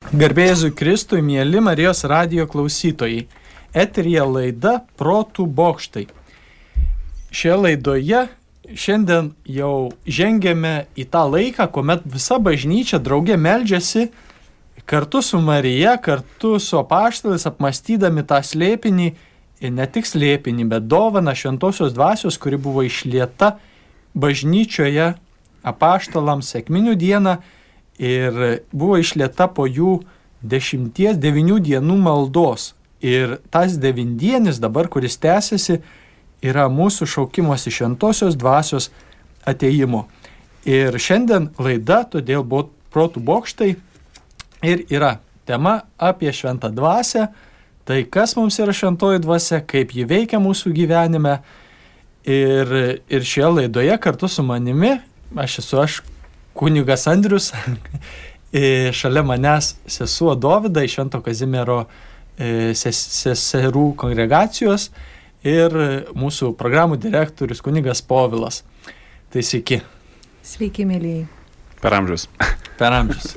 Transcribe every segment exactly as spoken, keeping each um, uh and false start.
Garbėzui Kristui, mieli Marijos radijo klausytojai. Eteryje laida Protų bokštai. Šioje laidoje šiandien jau žengėme į tą laiką, kuomet visa bažnyčia draugė meldžiasi kartu su Marija, kartu su apaštalais, apmąstydami tą slėpinį, ir ne tik slėpinį, bet dovaną šventosios dvasios, kuri buvo išlieta bažnyčioje apaštalams sekminių dieną ir buvo išlieta po jų dešimties, devynių dienų maldos. Ir tas devindienis dabar, kuris tęsiasi, yra mūsų šaukimosi šventosios dvasios atėjimo. Ir šiandien laida, todėl buvo Protų bokštai ir yra tema apie šventą dvasią, tai kas mums yra šventoji dvasia, kaip ji veikia mūsų gyvenime. Ir, ir šioje laidoje kartu su manimi, aš esu aš, kunigas Andrius, šalia manęs sesuo Dovida iš Švento Kazimiero ses, seserų kongregacijos ir mūsų programų direktorius kunigas Povilas. Tai sveiki. Sveiki, mėlyjei. Per amžius. Per amžius.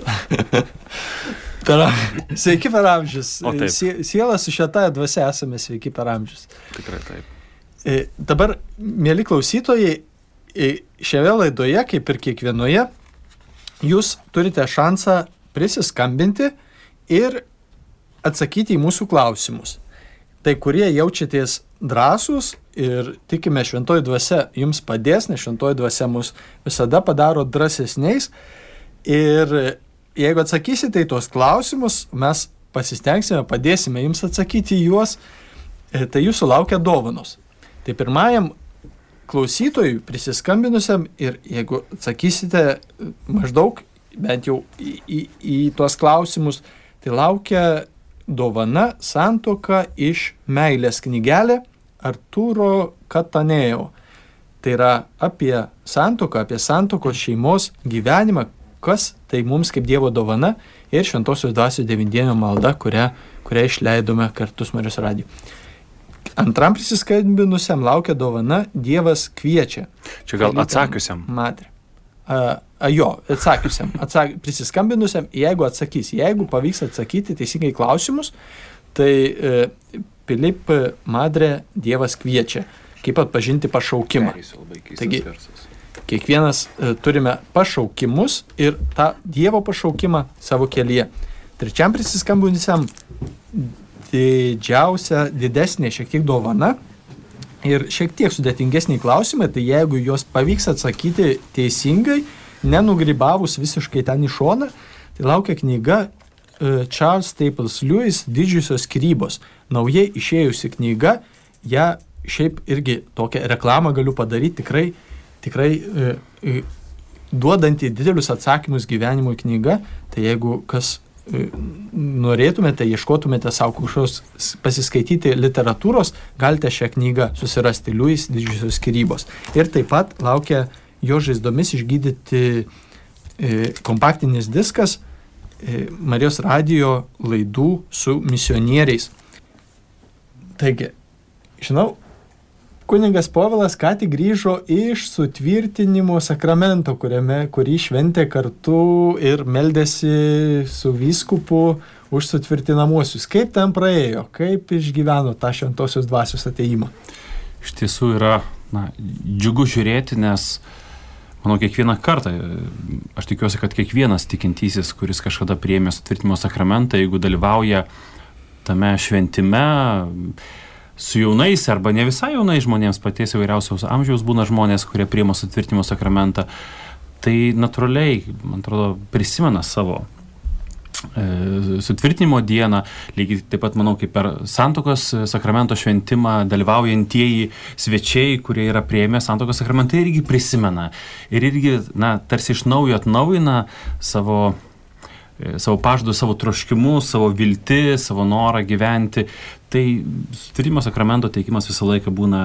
per, sveiki per amžius. Siela su šventąja dvasia esame sveiki per amžius. Tikrai taip. Dabar, mėly klausytojai, šioje laidoje, kaip ir kiekvienoje, jūs turite šansą prisiskambinti ir atsakyti į mūsų klausimus. Tai kurie jaučiatės drąsūs ir tikime šventoji dvasia jums padės, nes šventoji dvasia mus visada padaro drąsesniais. Ir jeigu atsakysite į tuos klausimus, mes pasistengsime, padėsime jums atsakyti į juos, tai jūsų laukia dovanos. Tai pirmajam klausytojui prisiskambinusiam ir jeigu atsakysite maždaug bent jau į, į, į tuos klausimus, tai laukia dovana Santuoka iš meilės knygelė Artūro Katanėjo. Tai yra apie santuoką, apie santuokos šeimos gyvenimą, kas tai mums kaip Dievo dovana ir šventosios dvasios devindienio malda, kurią, kurią išleidome kartu su Marijos radiju. Antram prisiskambinusiam laukia dovana Dievas kviečia. Čia gal atsakiusiam. Madre. A, a, jo, atsakiusiam. Atsak, prisiskambinusiam, jeigu atsakys, jeigu pavyks atsakyti teisingai klausimus, tai e, Pilip Madre Dievas kviečia. Kaip atpažinti pašaukimą. Taigi, kiekvienas e, turime pašaukimus ir tą Dievo pašaukimą savo kelyje. Trečiam prisiskambinusiam didžiausia, didesnė šiek tiek dovana ir šiek tiek sudėtingesniai klausimai, tai jeigu juos pavyks atsakyti teisingai, nenugrybavus visiškai ten į šoną, tai laukia knyga uh, Charles Staples Lewis Didžiosios skyrybos. Naujai išėjusi knyga, ją šiaip irgi tokią reklamą galiu padaryti, tikrai, tikrai uh, uh, duodanti didelius atsakymus gyvenimui knyga, tai jeigu kas norėtumėte, ieškotumėte savo kažkokios pasiskaityti literatūros, galite šią knygą susirasti Lewis Didžiosios skyrybos. Ir taip pat laukia jo žaizdomis išgydyti e, kompaktinis diskas e, Marijos radijo laidų su misionieriais. Taigi, žinau, kunigas Povilas ką tik grįžo iš sutvirtinimo sakramento, kuriame, kurį šventė kartu ir meldėsi su vyskupu už sutvirtinamuosius. Kaip ten praėjo? Kaip išgyveno tą šventosios dvasios atėjimą? Iš tiesų yra na, džiugu žiūrėti, nes manau kiekvieną kartą, aš tikiuosi, kad kiekvienas tikintysis, kuris kažkada priėmė sutvirtinimo sakramentą, jeigu dalyvauja tame šventime, su jaunais arba ne visai jaunais žmonėms, paties įvairiausiaus amžiaus būna žmonės, kurie priima sutvirtinimo sakramentą, tai natūraliai, man atrodo, prisimena savo e, sutvirtinimo dieną, lygiai taip pat, manau, kaip per santuokos sakramento šventimą dalyvaujantieji svečiai, kurie yra priėmę santuokos sakramentą, irgi prisimena ir irgi, na, tarsi iš naujo atnaujina savo savo pažadus, savo troškimus, savo viltį, savo norą gyventi. Tai sutvirtinimo sakramento teikimas visą laiką būna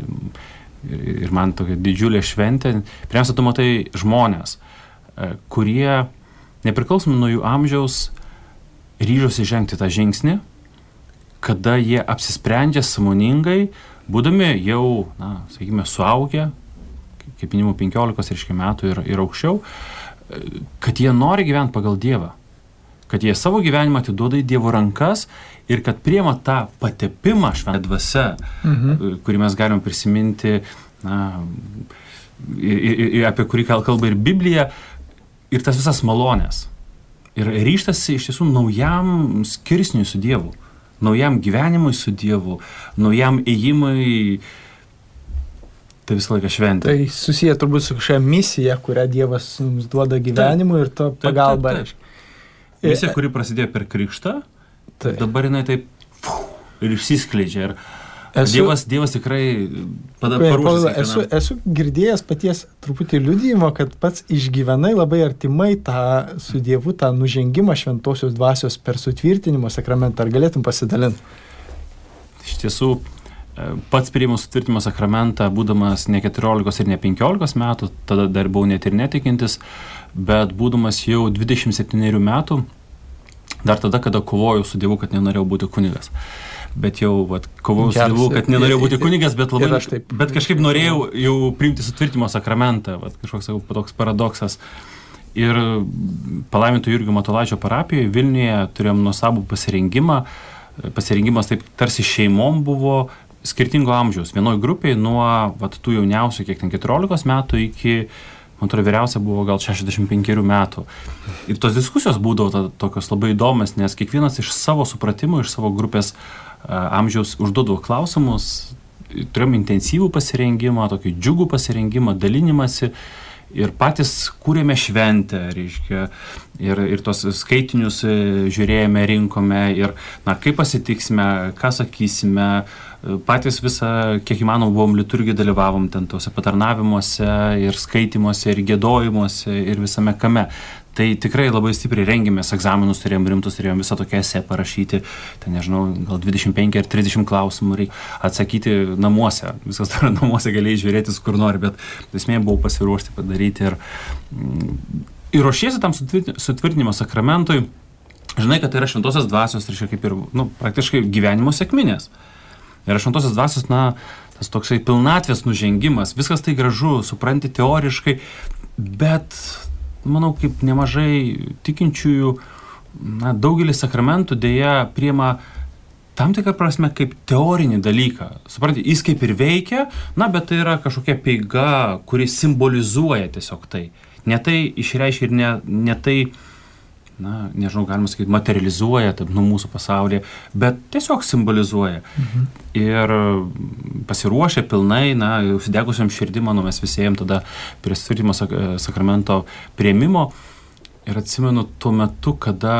ir man tokia didžiulė šventė. Pirmiausia, tu matai žmonės, kurie nepriklausomai nuo jų amžiaus ryžosi žengti tą žingsnį, kada jie apsisprendžia sąmoningai, būdami jau, na, sakykime, suaugę, kaip minimum penkiolikos reiškia metų ir, ir aukščiau, kad jie nori gyventi pagal Dievą. kad jie savo gyvenimą atiduoda į Dievo rankas ir kad priima tą patepimą šventą dvasią, mhm. kurį mes galime prisiminti, na, ir, ir, ir apie kurį kalba ir Biblija, ir tas visas malonės. Ir ryžtasi iš tiesų naujam skirsniui su Dievu, naujam gyvenimui su Dievu, naujam ėjimui. Tai visą laiką šventė. Tai susiję turbūt su kažkokia misija, kurią Dievas mums duoda gyvenimui ir to pagalba. Taip, taip, taip. Misija, kuri prasidėjo per krikštą, taip. Dabar jinai taip fuh, ir išsiskleidžia. Ir esu, Dievas, Dievas tikrai paruošęs. Esu, esu girdėjęs paties truputį liudijimo, kad pats išgyvenai labai artimai tą su Dievu, tą nužengimą šventosios dvasios per sutvirtinimo sakramentą. Ar galėtum pasidalinti? Iš tiesų, pats priėmiau sutvirtinimo sakramentą, būdamas ne keturiolikos ir ne penkiolikos metų, tada dar buvau net ir netikintis, bet būdamas jau dvidešimt septynerių metų, dar tada, kada kovojau su Dievu, kad nenorėjau būti kunigas. Bet jau vat, kovojau su Dievu, kad nenorėjau būti kunigas, bet, labai, taip, bet kažkaip norėjau jau priimti sutvirtinimo sakramentą, vat, kažkoks toks paradoksas. Ir palaiminto Jurgio Matulaičio parapijoje Vilniuje turėjom nuostabų pasirengimą. Pasirengimas taip tarsi šeimom buvo skirtingo amžiaus. Vienoj grupėje nuo vat, tų jauniausių, kiek ten keturiolikos metų, iki, man atrodo, vyriausia buvo gal šešiasdešimt penkerių metų. Ir tos diskusijos būdavo ta, tokios labai įdomios, nes kiekvienas iš savo supratimo, iš savo grupės a, amžiaus užduodavo klausimus, turėjom intensyvų pasirengimą, tokį džiugų pasirengimą, dalinimąsi. Ir patys kūrėme šventę, reiškia, ir, ir tos skaitinius žiūrėjome, rinkome, ir, na, kaip pasitiksime, ką sakysime, patys visą, kiek įmanom, buvom liturgijai, dalyvavom ten tose patarnavimuose, ir skaitimuose, ir giedojimuose, ir visame kame. Tai tikrai labai stipriai rengėmės, egzaminus turėjom rimtus, turėjom visą tokią esę parašyti, ten nežinau, gal dvidešimt penki ar trisdešimt klausimų reikia atsakyti namuose. Viskas dar namuose galėjai žiūrėtis, kur nori, bet esmė buvo pasiruošti padaryti. Ir, ir ruošiesi tam sutvirtinimo sakramentui, žinai, kad tai yra šventosios dvasios, tai kaip ir, nu, praktiškai gyvenimo sėkminės. Ir šventosios dvasios, na, tas toksai pilnatvės nužengimas, viskas tai gražu, supranti teoriškai, bet manau, kaip nemažai tikinčiųjų, na, daugelis sakramentų dėja priima tam tikrą prasme kaip teorinį dalyką. Supranti, jis kaip ir veikia, na, bet tai yra kažkokia peiga, kuri simbolizuoja tiesiog tai. Ne tai išreiškia ir ne, ne tai, na, nežinau, galima sakyti, materializuoja taip nuo mūsų pasaulyje, bet tiesiog simbolizuoja. Mhm. Ir pasiruošę pilnai, na, užsidegusiam širdį, manau, mes visi ėjom tada prie sutvirtinimo sak- sakramento priėmimo. Ir atsimenu tuo metu, kada,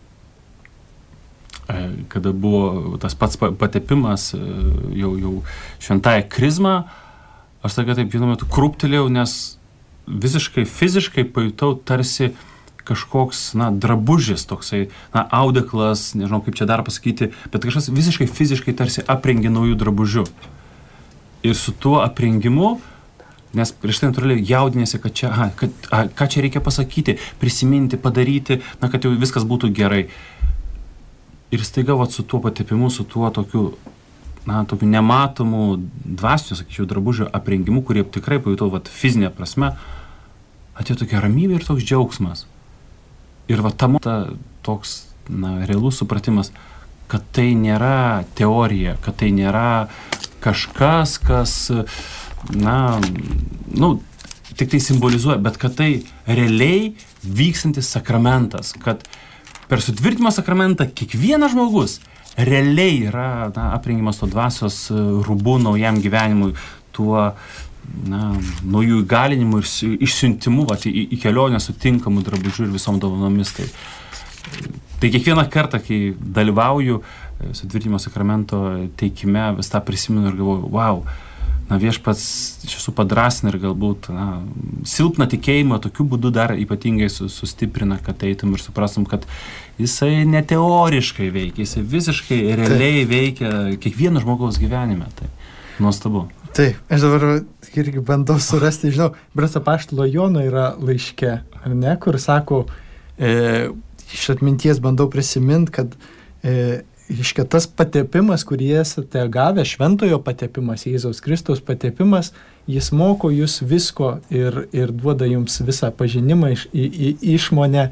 kada buvo tas pats patepimas, jau, jau šventąją krizmą, aš tada taip vienu metu krūptelėjau, nes visiškai fiziškai pajutau tarsi kažkoks, na, drabužis toksai, na, audeklas, nežinau kaip čia dar pasakyti, bet kažkas visiškai fiziškai tarsi aprengė naujų drabužių. Ir su tuo aprengimu, nes prieš tai natūraliai jaudinėsi, kad čia, aha, kad, aha, ką čia reikia pasakyti, prisiminti, padaryti, na, kad jau viskas būtų gerai. Ir staiga, vat, su tuo patepimu, su tuo tokiu, na, tokiu nematomu dvasiniu, sakyčiau, drabužio aprengimu, kurį tikrai pajutau, vat, fizinė prasme, atėjo tokia ramybė ir toks džiaugsmas. Ir va tam ta, toks, na, realus supratimas, kad tai nėra teorija, kad tai nėra kažkas, kas, na, nu, tik tai simbolizuoja, bet kad tai realiai vykstantis sakramentas, kad per sutvirtinimo sakramentą kiekvienas žmogus realiai yra, na, aprengimas to dvasios rūbų naujam gyvenimui, tuo, na, naujų įgalinimų ir išsiuntimų, va, į, į kelionę sutinkamų drabužių ir visom dovanomis. Tai, tai kiekvieną kartą, kai dalyvauju sutvirtinimo sakramento teikime, vis tą prisimenu ir galvoju, wow, na, viešpats iš tiesų padrasina ir galbūt, na, silpną tikėjimą tokiu būdu dar ypatingai sustiprina, kad eitum ir suprastum, kad jisai ne teoriškai veikia, jisai visiškai realiai veikia kiekvieno žmogaus gyvenime. Tai nuostabu. Taip, aš dabar irgi bandau surasti, žinau, Berods apaštalo Jono yra laiške, ar ne, kur sako, e, iš atminties bandau prisiminti, kad e, iškia tas patepimas, kurį esate gavę, šventojo patepimas, Jėzaus Kristaus patepimas, jis moko jūs visko ir, ir duoda jums visą pažinimą, iš, į, į, išmonę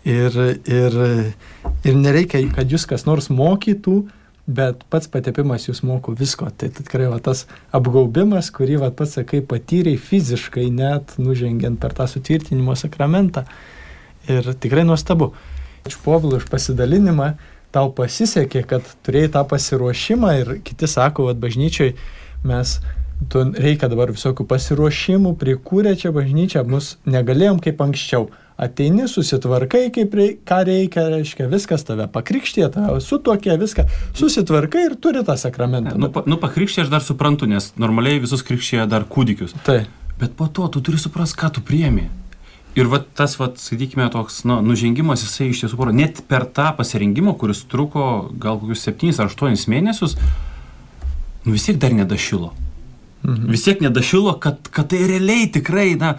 Ir, ir, ir nereikia, kad jūs kas nors mokytų, bet pats patepimas jūs moko visko. Tai tikrai va, tas apgaubimas, kurį va, pats, sakai, patyrei fiziškai, net nužengiant per tą sutvirtinimo sakramentą. Ir tikrai nuostabu. Iš Povilo, iš pasidalinimą, tau pasisekė, kad turėjai tą pasiruošimą ir kiti sako, va, bažnyčioj mes tu reikia dabar visokių pasiruošimų, prikūrė čia bažnyčia, mus negalėjom kaip anksčiau. Ateini, susitvarkai, kaip reik, ką reikia, reiškia, viskas tave pakrikštė, tave sutuokė, viską, susitvarkai ir turi tą sakramentą. Nu, pa, nu pakrikštė aš dar suprantu, nes normaliai visus krikštėja dar kūdikius. Tai. Bet po to tu turi suprasti, ką tu priemi. Ir va tas, va, sakykime, toks nu, nužengimas, jisai iš tiesų paro, net per tą pasirinkimą, kuris truko gal kokius septynis ar aštuonis mėnesius, nu vis tiek dar nedašilo. Mhm. Vis tiek nedašilo, kad, kad tai realiai tikrai, na,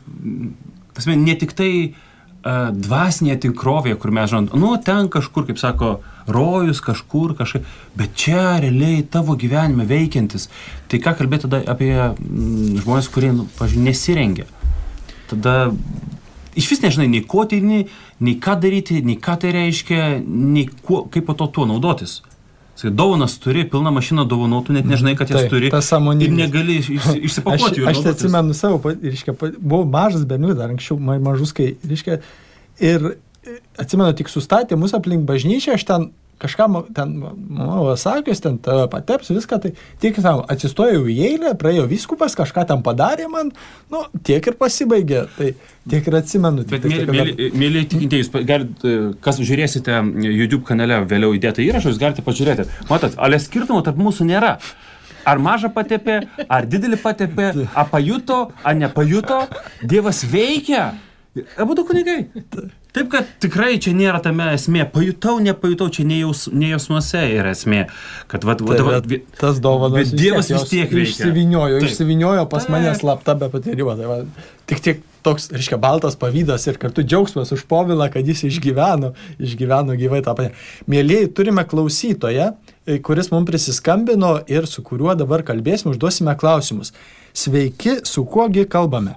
tasme, ne tik tai uh, dvasinė tikrovė, kur mes žinom, nu, ten kažkur, kaip sako, rojus kažkur, kažkaip, bet čia realiai tavo gyvenime veikiantis. Tai ką kalbėti tada apie mm, žmonės, kurie, nu, pažiūrėjau, nesirengia. Tada iš vis nežinai, nei ko tai, nei, nei ką daryti, nei ką tai reiškia, nei kuo, kaip po to tuo naudotis. Sakai, dovanas turi, pilną mašiną dovanotų, net nežinai, kad jas turi. Ir negali iš, išsipakuoti jų. Aš, aš atsimenu savo, reiškia, buvau mažas berniukas, dar anksčiau mažus, kai, reiškia, ir atsimenu, tik sustatė mus aplink bažnyčią, aš ten kažką, ten, mano sakius, ten tave pateps, viską, tai tiek atsistojau į eilę, praėjo vyskupas, kažką ten padarė man, nu, tiek ir pasibaigė, tai tiek ir atsimenu. Bet, mėly, mėly, mėly tikintieji, jūs galite, kas žiūrėsite YouTube kanale vėliau įdėtą įrašą, jūs galite pažiūrėti. Matot, ale skirtumo tarp mūsų nėra. Ar mažą patepė, ar didelį patepė, ar pajuto, ar nepajuto, Dievas veikia. Abudu kunigai. Taip, kad tikrai čia nėra tame esmė. Pajutau, nepajutau, čia ne, jaus, ne jausmuose yra esmė. Kad, vat, tai, vat, vat, tas dovanas Dievas vis tiek veikia. Išsiviniojo, išsiviniojo pas mane slapta be patyrimo. Tai va, tik tiek toks, reiškia, baltas pavydas ir kartu džiaugsmas už Povilą, kad jis išgyveno, išgyveno gyvai tą patį. Mėlieji, turime klausytoją, kuris mums prisiskambino ir su kuriuo dabar kalbėsime, užduosime klausimus. Sveiki, su kuogi kalbame?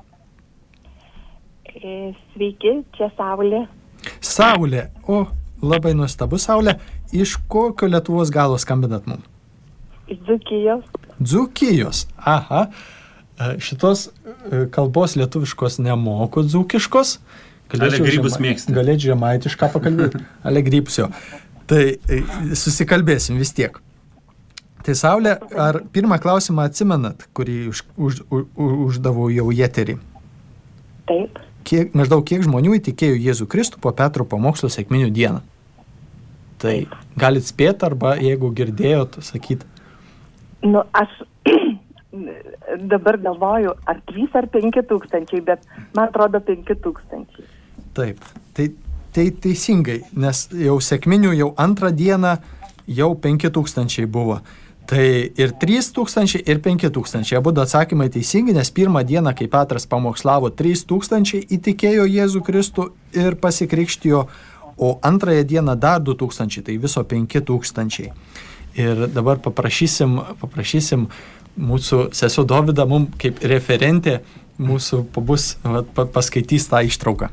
Sveiki, čia Saulė. Saulė, o labai nuostabu Saulė. Iš kokio Lietuvos galo skambinat mums? Iš Dzūkijos. Dzūkijos, aha. Šitos kalbos lietuviškos nemoku dzūkiškos. Ale grybus žema, mėgsti. Galėčiau žemaitišką pakalbėti. Ale grybus jo. Tai susikalbėsim vis tiek. Tai Saulė, ar pirmą klausimą atsimenat, kurį už, už, už, uždavau jau į eterį? Taip. Kiek, maždaug kiek žmonių įtikėjo Jėzų Kristų po Petro pamokslo sekminių dieną? Tai galit spėti arba jeigu girdėjot, sakyt. Nu, aš dabar galvoju, ar trys ar penki tūkstančiai, bet man atrodo penki tūkstančiai. Taip, tai, tai teisingai, nes jau sekminių jau antrą dieną jau penki tūkstančiai buvo. Tai ir trys tūkstančiai, ir penki tūkstančiai. Abudu atsakymai teisingi, nes pirmą dieną, kai Petras pamokslavo, trys tūkstančiai įtikėjo Jėzų Kristų ir pasikrikštijo, o antrąją dieną dar du tūkstančiai, tai viso penki tūkstančiai. Ir dabar paprašysim, paprašysim mūsų sesuo Dovydą, mums kaip referentė, mūsų pabus paskaitys tą ištrauką.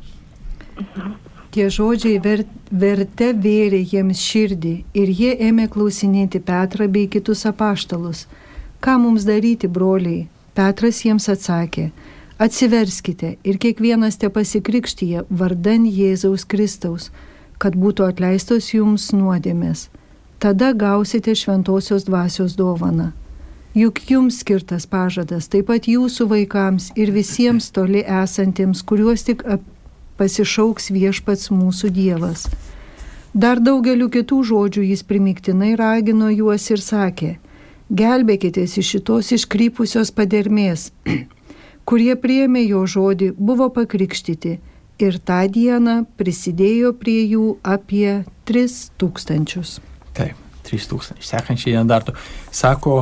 Tie žodžiai ver, verte vėrė jiems širdį ir jie ėmė klausinėti Petrą bei kitus apaštalus. Ką mums daryti, broliai? Petras jiems atsakė, atsiverskite ir kiekvienas te pasikrikštyje vardan Jėzaus Kristaus, kad būtų atleistos jums nuodėmės. Tada gausite šventosios dvasios dovaną. Juk jums skirtas pažadas, taip pat jūsų vaikams ir visiems toli esantiems, kuriuos tik ap pasišauks viešpats mūsų Dievas. Dar daugeliu kitų žodžių jis primiktinai ragino juos ir sakė, gelbėkitės iš šitos iškrypusios padermės, kurie priėmė jo žodį, buvo pakrikštyti ir tą dieną prisidėjo prie jų apie tris tūkstančius. Taip, trys tūkstančiai, sekančiai nedartų. Sako,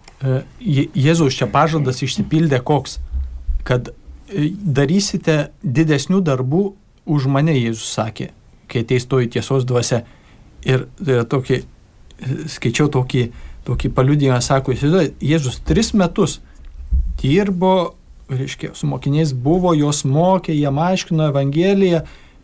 Jėzaus čia pažadas išsipildė koks, kad darysite didesnių darbų už mane, Jėzus sakė, kai ateis toji tiesos dvasia. Ir tokį, skaičiau tokį, tokį paliudijimą, sako, Jėzus tris metus dirbo, reiškia, su mokiniais buvo, jos mokė, jie aiškino Evangeliją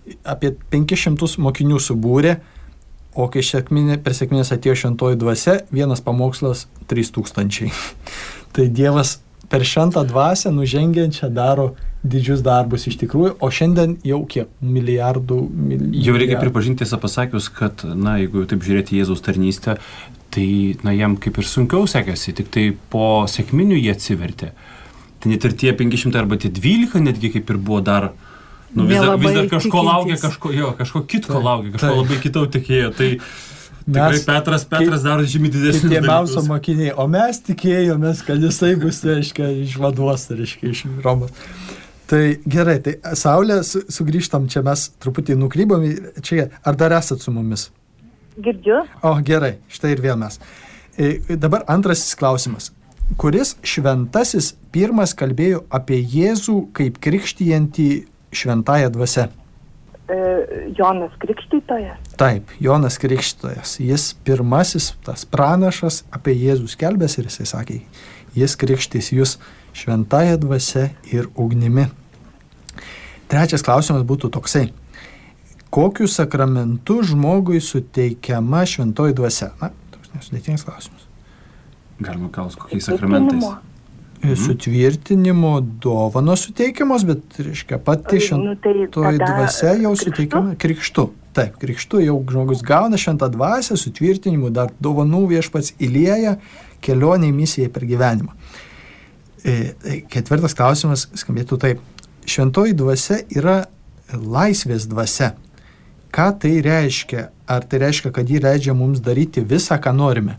apie penkis šimtus mokinių subūrė, o kai sekminė, per sekminės atėjo šventoji dvasia, vienas pamokslas trys tūkstančiai. Tai Dievas per šventą dvasią nužengiančią daro didžius darbus iš tikrųjų, o šiandien jau kiek milijardų. milijardų. Jau reikia pripažinti, tiesą pasakius, kad, na, jeigu taip žiūrėti Jėzaus tarnystę, tai, na, jam kaip ir sunkiau sekėsi, tik tai po sekminių jie atsivertė. Tai net ir tie penki šimtai arba tie dvylika netgi kaip ir buvo dar, nu, vis, dar, vis dar kažko tikintis. laukia, kažko, jo, kažko kitko tai, laukia, kažko tai. labai kitau tikėjo. Tai tikrai mes, Petras, Petras daro žymiai didesnius dalykus. Tiemiausio mokiniai, o mes tikėjomės, kad jisai bus, reiškia, išvaduos, reiškia, iš Romos. Tai gerai, tai Saulė, su, sugrįžtam, čia mes truputį nukrybom, čia, ar dar esat su mumis? Girdžiu. O, gerai, štai ir vėl mes. E, dabar antrasis klausimas. Kuris šventasis pirmas kalbėjo apie Jėzų kaip krikštijantį šventąją dvasią? E, Jonas Krikštytojas. Taip, Jonas Krikštytojas. Jis pirmasis, tas pranašas apie Jėzų skelbęs ir jisai sakė, jis krikštys jūs šventąją dvasią ir ugnimi. Trečias klausimas būtų toksai. Kokiu sakramentu žmogui suteikiama šventoji dvasia? Na, toks nesudėtingas klausimas. Galima klausti, kokiais sakramentais? Mhm. Sutvirtinimo dovanos suteikiamos, bet, reiškia, pati šventoji nu, tai dvasia jau krikštu? Suteikiama krikštu. Taip, krikštu jau žmogus gauna šventą dvasią, sutvirtinimu dar dovanų viešpats įlieja kelioniai misijai per gyvenimą. E, ketvirtas klausimas skambėtų taip. Šventoji dvasia yra laisvės dvasia. Ką tai reiškia? Ar tai reiškia, kad ji leidžia mums daryti visą, ką norime?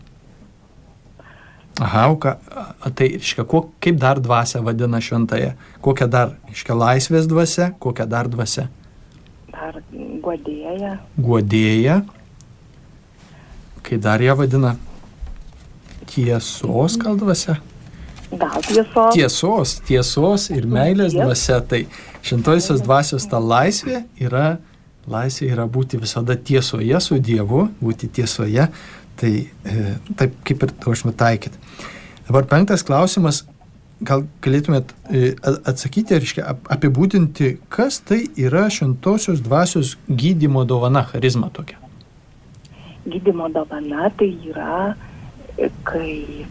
Aha, ką, tai reiškia, kaip dar dvasia vadina šventąją? Kokia dar, reiškia, laisvės dvasia, kokia dar dvasia? Dar guodėja. Guodėja. Kaip dar ją vadina? Tiesos gal dvasia? Gal tiesos. Tiesos, tiesos ir meilės dvasia. Tai šventojosios dvasios ta laisvė yra, laisvė yra būti visada tiesoje su Dievu, būti tiesoje. Tai e, taip kaip ir taušime taikyti. Dabar penktas klausimas, gal galėtumėt e, atsakyti, reiškia, apibūdinti, kas tai yra šventosios dvasios gydymo dovana, charizma tokia. Gydymo dovana tai yra, kai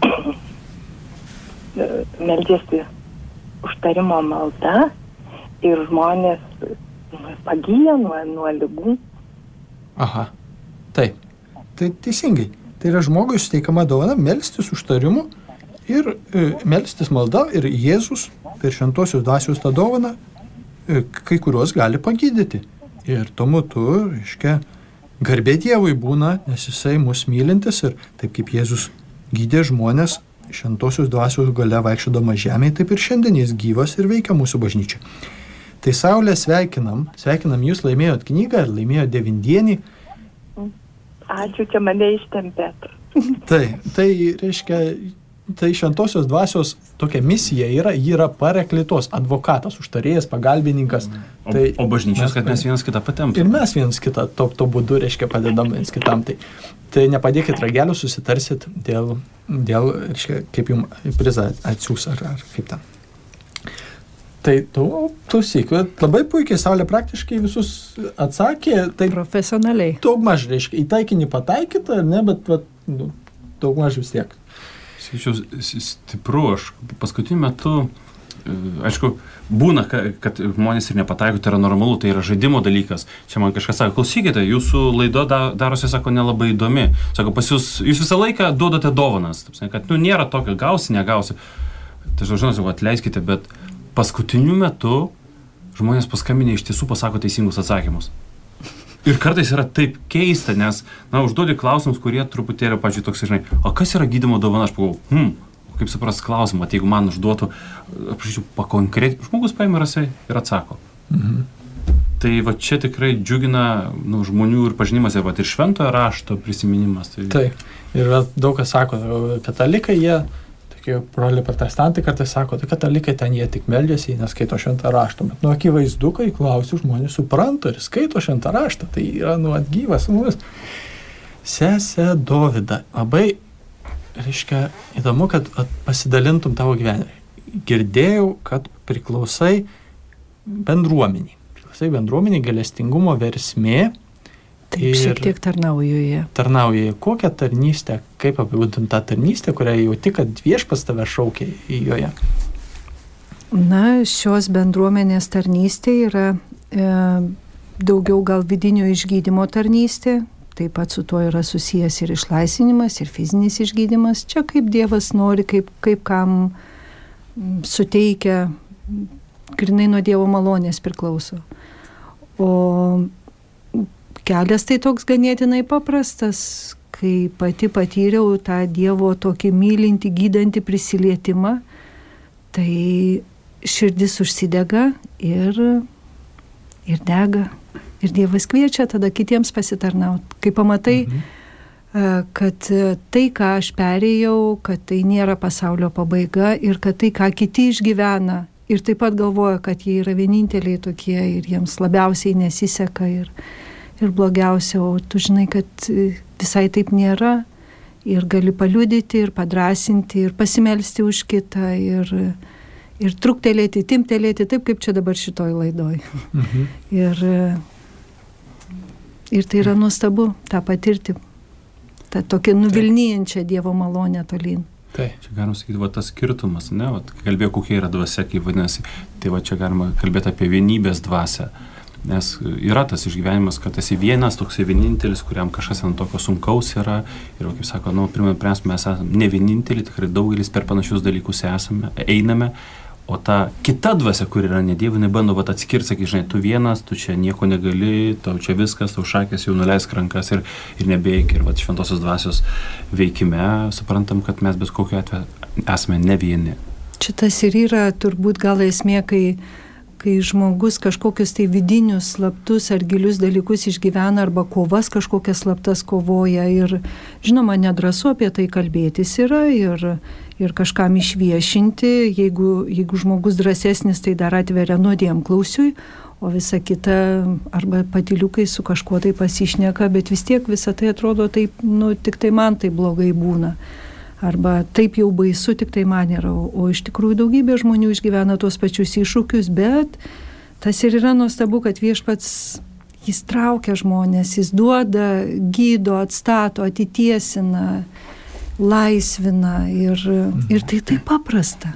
meldžiasi užtarimo malda ir žmonės pagyja nuo, nuo ligų. Aha, taip. Tai teisingai. Tai yra žmogui suteikama dovana melstis užtarimu ir e, melstis malda ir Jėzus per šventosios dvasios tą dovaną e, kai kuriuos gali pagydyti. Ir tuo metu, reiškia, garbė Dievui būna, nes jisai mus mylintis ir taip kaip Jėzus gydė žmonės šventosios dvasios gale vaikščiodama žemėje, taip ir šiandien jis gyvas ir veikia mūsų bažnyčią. Tai Saulė sveikinam, sveikinam, jūs laimėjot knygą ir laimėjot devindienį. Ačiū, čia mane ištempėt. Tai, tai reiškia, tai šventosios dvasios tokia misija yra, ji yra pareklitos, advokatas, užtarėjas, pagalbininkas. O, tai o bažnyčios, kad mes vienas kitą patemptume. Ir mes vienas kitą to, to būdu, reiškia, padedam vienas kitam. Tai, tai nepadėkit ragelių, susitarsit dėl, dėl reiškia, kaip jums prizą atsiūs ar, ar kaip ten. Tai tu, tu syk, labai puikiai Saulė praktiškai visus atsakė. Tai profesionaliai. Daug maž, reiškia, į taikinį pataikyta, ne, bet, bet nu, daug maž vis tiek. Sakyčiau, stipru, aš paskutiniu metu, aišku, būna, kad žmonės ir nepataiko, tai yra normalu, tai yra žaidimo dalykas. Čia man kažkas sako, klausykite, jūsų laido darosi, sako, nelabai įdomi. Sako, pas jūs, jūs visą laiką duodate dovanas, taip, kad, nu, nėra tokio, gausi, negausi. Tai aš žinau, atleiskite, bet paskutiniu metu žmonės paskambinę iš tiesų pasako teisingus atsakymus. Ir kartais yra taip keista, nes, na, užduodi klausimus, kurie truputėlį, pažiūrėjau, toks, žinai, o kas yra gydymo dovana? Aš pagalvoju, hm, kaip supras klausimą, tai jeigu man užduotų, aprašyčiau, pakonkretinti, žmogus paima rasai ir atsako. Mhm. Tai va čia tikrai džiugina, nu, žmonių ir pažinimas, ir, va, ir šventojo rašto prisiminimas. Tai... Taip, ir va, daug kas sako, katalikai jie, broliai protestantai kartais sako, tai katalikai ten jie tik meldžiasi, neskaito šventą raštą. Bet nu akivaizdu, kai klausiu, žmonės supranta ir skaito šventą raštą. Tai yra nu atgyvas mūsų. Sesė Dovida, labai, reiškia, įdomu, kad pasidalintum tavo gyvenimą. Girdėjau, kad priklausai bendruomeniai. apskritai bendruomenė galestingumo versmė. Taip, šiek tiek tarnaujoje. Tarnaujoje. Kokią tarnystę, kaip apibūdinti tą tarnystę, kurią jauti, kad Viešpats tave šaukia į joje? Na, šios bendruomenės tarnystė yra e, daugiau gal vidinio išgydymo tarnystė, taip pat su tuo yra susijęs ir išlaisvinimas, ir fizinis išgydymas. Čia kaip Dievas nori, kaip, kaip kam suteikia, grynai nuo Dievo malonės priklauso. O kelias tai toks ganėtinai paprastas, kai pati patyriau tą Dievo tokį mylintį, gydantį prisilietimą, tai širdis užsidega ir, ir dega. Ir Dievas kviečia tada kitiems pasitarnauti. Kai pamatai, mhm. kad tai, ką aš perėjau, kad tai nėra pasaulio pabaiga ir kad tai, ką kiti išgyvena, ir taip pat galvoja, kad jie yra vieninteliai tokie ir jiems labiausiai nesiseka ir ir blogiausia, o tu žinai, kad visai taip nėra ir gali paliudyti ir padrasinti ir pasimelsti už kitą ir, ir truktelėti, timtelėti, taip kaip čia dabar šitoj laidoj. Mhm. Ir, ir tai yra nuostabu tą patirti, tą tokią nuvilnijančią Dievo malonę tolyn. Tai. Čia galima sakyti, va, tas skirtumas, ne, va, kalbėjau, kokia yra dvasia, kaip vadinasi, tai va, čia galima kalbėti apie vienybės dvasią. Nes yra tas išgyvenimas, kad esi vienas, toksai vienintelis, kuriam kažkas ant tokio sunkaus yra. Ir, kaip sako, nu, pirmą prens, mes esame ne vieninteliai, tikrai daugelis per panašius dalykus esame, einame. O ta kita dvasia, kur yra ne Dievo, nebando vat atskirti, sakai, žinai, tu vienas, tu čia nieko negali, tau čia viskas, tau šakės jau nuleisk rankas ir, ir nebeik. Ir vat šventosios dvasios veikime suprantam, kad mes bet kokiu atveju esame ne vieni. Šitas ir yra turbūt gal esmė, kai kai žmogus kažkokius tai vidinius slaptus ar gilius dalykus išgyvena arba kovas kažkokias slaptas kovoja ir žinoma nedrąsu apie tai kalbėtis yra ir, ir kažkam išviešinti, jeigu, jeigu žmogus drąsesnis tai dar atveria nuodėmklausiui, o visa kita arba patyliukai su kažkuo tai pasišneka, bet vis tiek visa tai atrodo taip, nu tik tai man tai blogai būna. Arba taip jau baisu, tik tai man yra, o iš tikrųjų daugybė žmonių išgyvena tuos pačius iššūkius, bet tas ir yra nuostabu, kad Viešpats, jis traukia žmonės, jis duoda, gydo, atstato, atitiesina, laisvina ir, ir tai taip paprasta.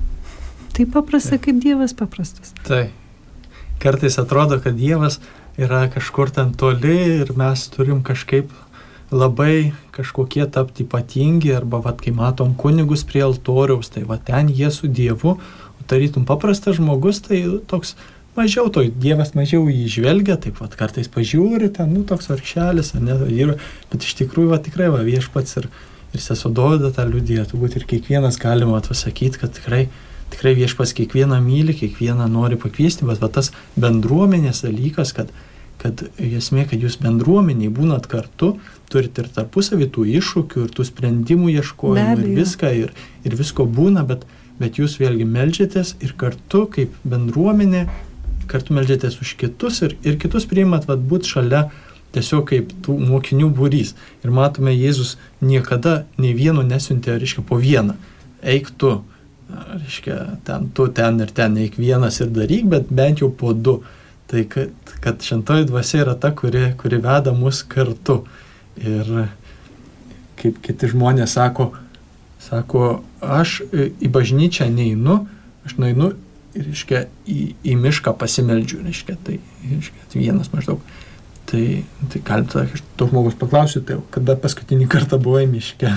Tai paprasta, kaip Dievas paprastas. Tai. Kartais atrodo, kad Dievas yra kažkur ten toli ir mes turim kažkaip labai kažkokie tapti ypatingi, arba vat, kai matom kunigus prie altoriaus, tai va ten jie su Dievu, o tarytum paprastas žmogus, tai toks mažiau to, Dievas mažiau jį žvelgia, taip vat kartais pažiūri, ten, nu, toks vargšelis, ne, ir, bet iš tikrųjų, va, tikrai, va, Viešpats ir, ir sesuo Dovida tą liudija, turbūt ir kiekvienas galima pasakyti, kad tikrai, tikrai Viešpats kiekvieną myli, kiekvieną nori pakviesti, bet va, tas bendruomenės dalykas, kad kad esmė, kad jūs bendruomeniai būnat kartu, turite ir tarpusavį tų iššūkių, ir tų sprendimų ieškojimų, ir viską, ir, ir visko būna, bet, bet jūs vėlgi meldžiatės ir kartu kaip bendruomenė, kartu meldžiatės už kitus ir, ir kitus priimat, vat, būt šalia tiesiog kaip tų mokinių būrys. Ir matome, Jėzus niekada nei vieno nesiuntė, reiškia, po vieną. Eik tu, reiškia, ten tu, ten ir ten, eik vienas ir daryk, bet bent jau po du. Tai kad, kad šventoji dvasia yra ta, kuri, kuri veda mus kartu. Ir kaip kiti žmonės sako, sako, aš į bažnyčią neinu, aš nueinu ir, reiškia, į, į mišką pasimeldžiu, reiškia, tai, reiškia, vienas maždaug. Tai, tai galim tada, aš to žmogus paklausiu, tai kada paskutinį kartą buvai miške?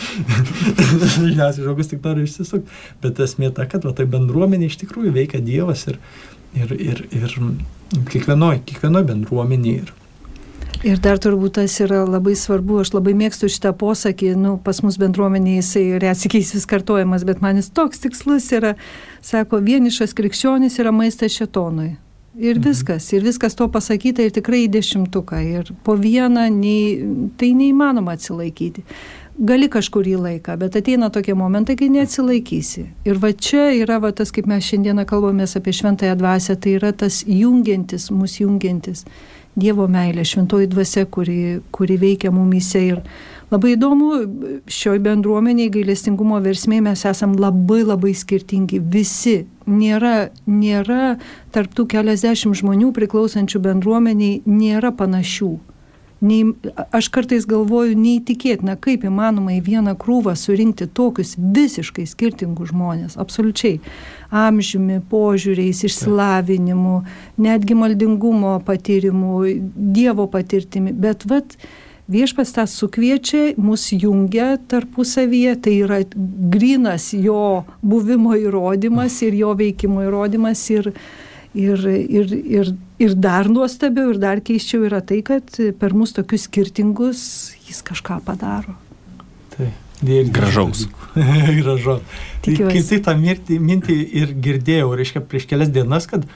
Dažniausiai žmogus tik nori išsisukti, bet esmė ta, kad va, tai bendruomenė iš tikrųjų veikia Dievas ir Ir, ir, ir kiekvienoj, kiekvienoj bendruomenėje. Ir... ir dar turbūt tas yra labai svarbu, aš labai mėgstu šitą posakį, nu, pas mus bendruomenėje jisai retsykiais vis kartojamas, bet man jis toks tikslus yra, sako, vienišas krikščionis yra maistas šėtonui. Ir viskas, ir viskas to pasakyta ir tikrai į dešimtuką. Ir po vieną nei, tai neįmanoma atsilaikyti. Gali kažkurį laiką, bet ateina tokie momentai, kai neatsilaikysi. Ir va čia yra va tas, kaip mes šiandieną kalbamės apie šventąją dvasią, tai yra tas jungiantis, mus jungiantis Dievo meilė, šventoji dvasia, kuri, kuri veikia mumyse ir Labai įdomu, šioj bendruomeniai gailestingumo versmėje mes esam labai labai skirtingi. Visi. Nėra, nėra tarptų keliasdešimt žmonių priklausančių bendruomeniai, nėra panašių. Nei, aš kartais galvoju, neįtikėtina, kaip įmanoma į vieną krūvą surinkti tokius visiškai skirtingus žmonės. Absoliučiai. Amžiumi, požiūriais, išsilavinimu, netgi maldingumo patyrimu, Dievo patirtimi. Bet vat, viešpats tą sukviečia, mus jungia tarpusavyje, tai yra grynas jo buvimo įrodymas ir jo veikimo įrodymas ir, ir, ir, ir, ir dar nuostabiau ir dar keiščiau yra tai, kad per mus tokius skirtingus jis kažką padaro. Tai ir gražaus. Gražaus. Tikiuosi. Kai tai tą mintį, mintį ir girdėjau, reiškia, prieš kelias dienas, kad,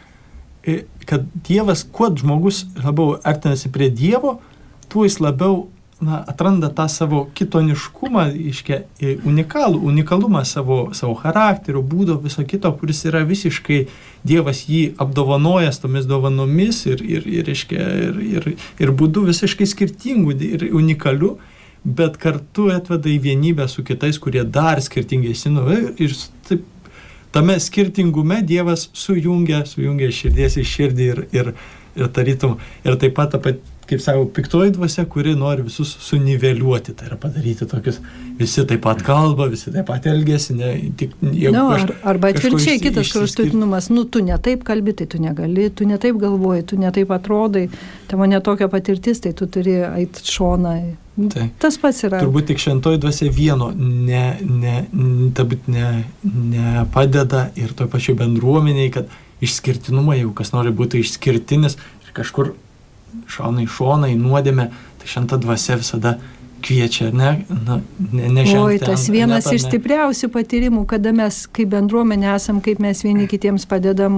kad Dievas, kuo žmogus labiau artinasi prie Dievo, tuo jis labiau na, atranda tą savo kitoniškumą, iškia, unikalų, unikalumą savo, savo charakterio, būdo, viso kito, kuris yra visiškai, Dievas jį apdovanojęs tomis dovanomis ir, ir, ir, iškia, ir, ir, ir būdu visiškai skirtingų ir unikalių, bet kartu atveda į vienybę su kitais, kurie dar skirtingesni. Ir taip, tame skirtingume Dievas sujungia, sujungia širdies į širdį ir, ir, ir tarytum. Ir taip pat, kaip savo, piktoji dvasia, kuri nori visus suniveliuoti, tai yra padaryti tokius, visi taip pat kalba, visi taip pat elgesi, ne, tik, jeigu no, kaž, ar, arba atvirkščiai iš, kitas kraštutinumas, nu tu ne taip kalbi, tai tu negali, tu ne taip galvoji, tu ne taip atrodai, tavo netokia patirtis, tai tu turi eit šoną. Tai, tas pats yra. Turbūt tik šventoji dvasia vieno ne, ne, tabūt ne, ne padeda ir toj pačioj bendruomeniai, kad išskirtinumą, jeigu kas nori būti išskirtinis ir kažkur šauna į šoną, į nuodėmę, tai šventa dvasia visada kviečia, ne, na, ne, ne žengti. Oi, tas vienas iš stipriausių patyrimų, kada mes kaip bendruomenė esam, kaip mes vieni kitiems padedam.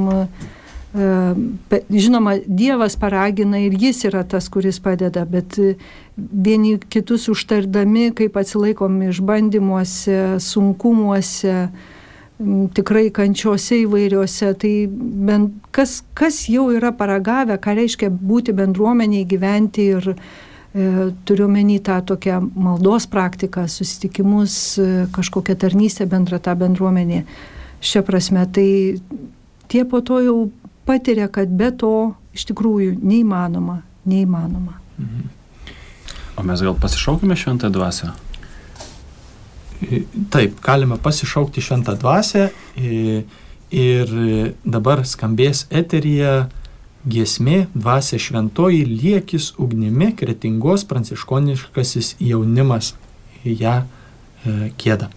Žinoma, Dievas paragina ir jis yra tas, kuris padeda, bet vieni kitus užtardami, kaip atsilaikom išbandymuose, sunkumuose, tikrai kančiose įvairiuose, tai bent, kas, kas jau yra paragavę, ką reiškia būti bendruomeniai, gyventi ir e, turiu menį tą tokią maldos praktiką, susitikimus, e, kažkokią tarnystę bendrą tą bendruomenį. Šia prasme, tai tie po to jau patiria, kad be to iš tikrųjų neįmanoma, neįmanoma. Mhm. O mes gal pasišaukime šventą dvasią? Taip, galime pasišaukti šventą dvasią ir dabar skambės eteryje giesmė Dvasia šventoji liekis ugnimi Kretingos pranciškoniškasis jaunimas ją gieda.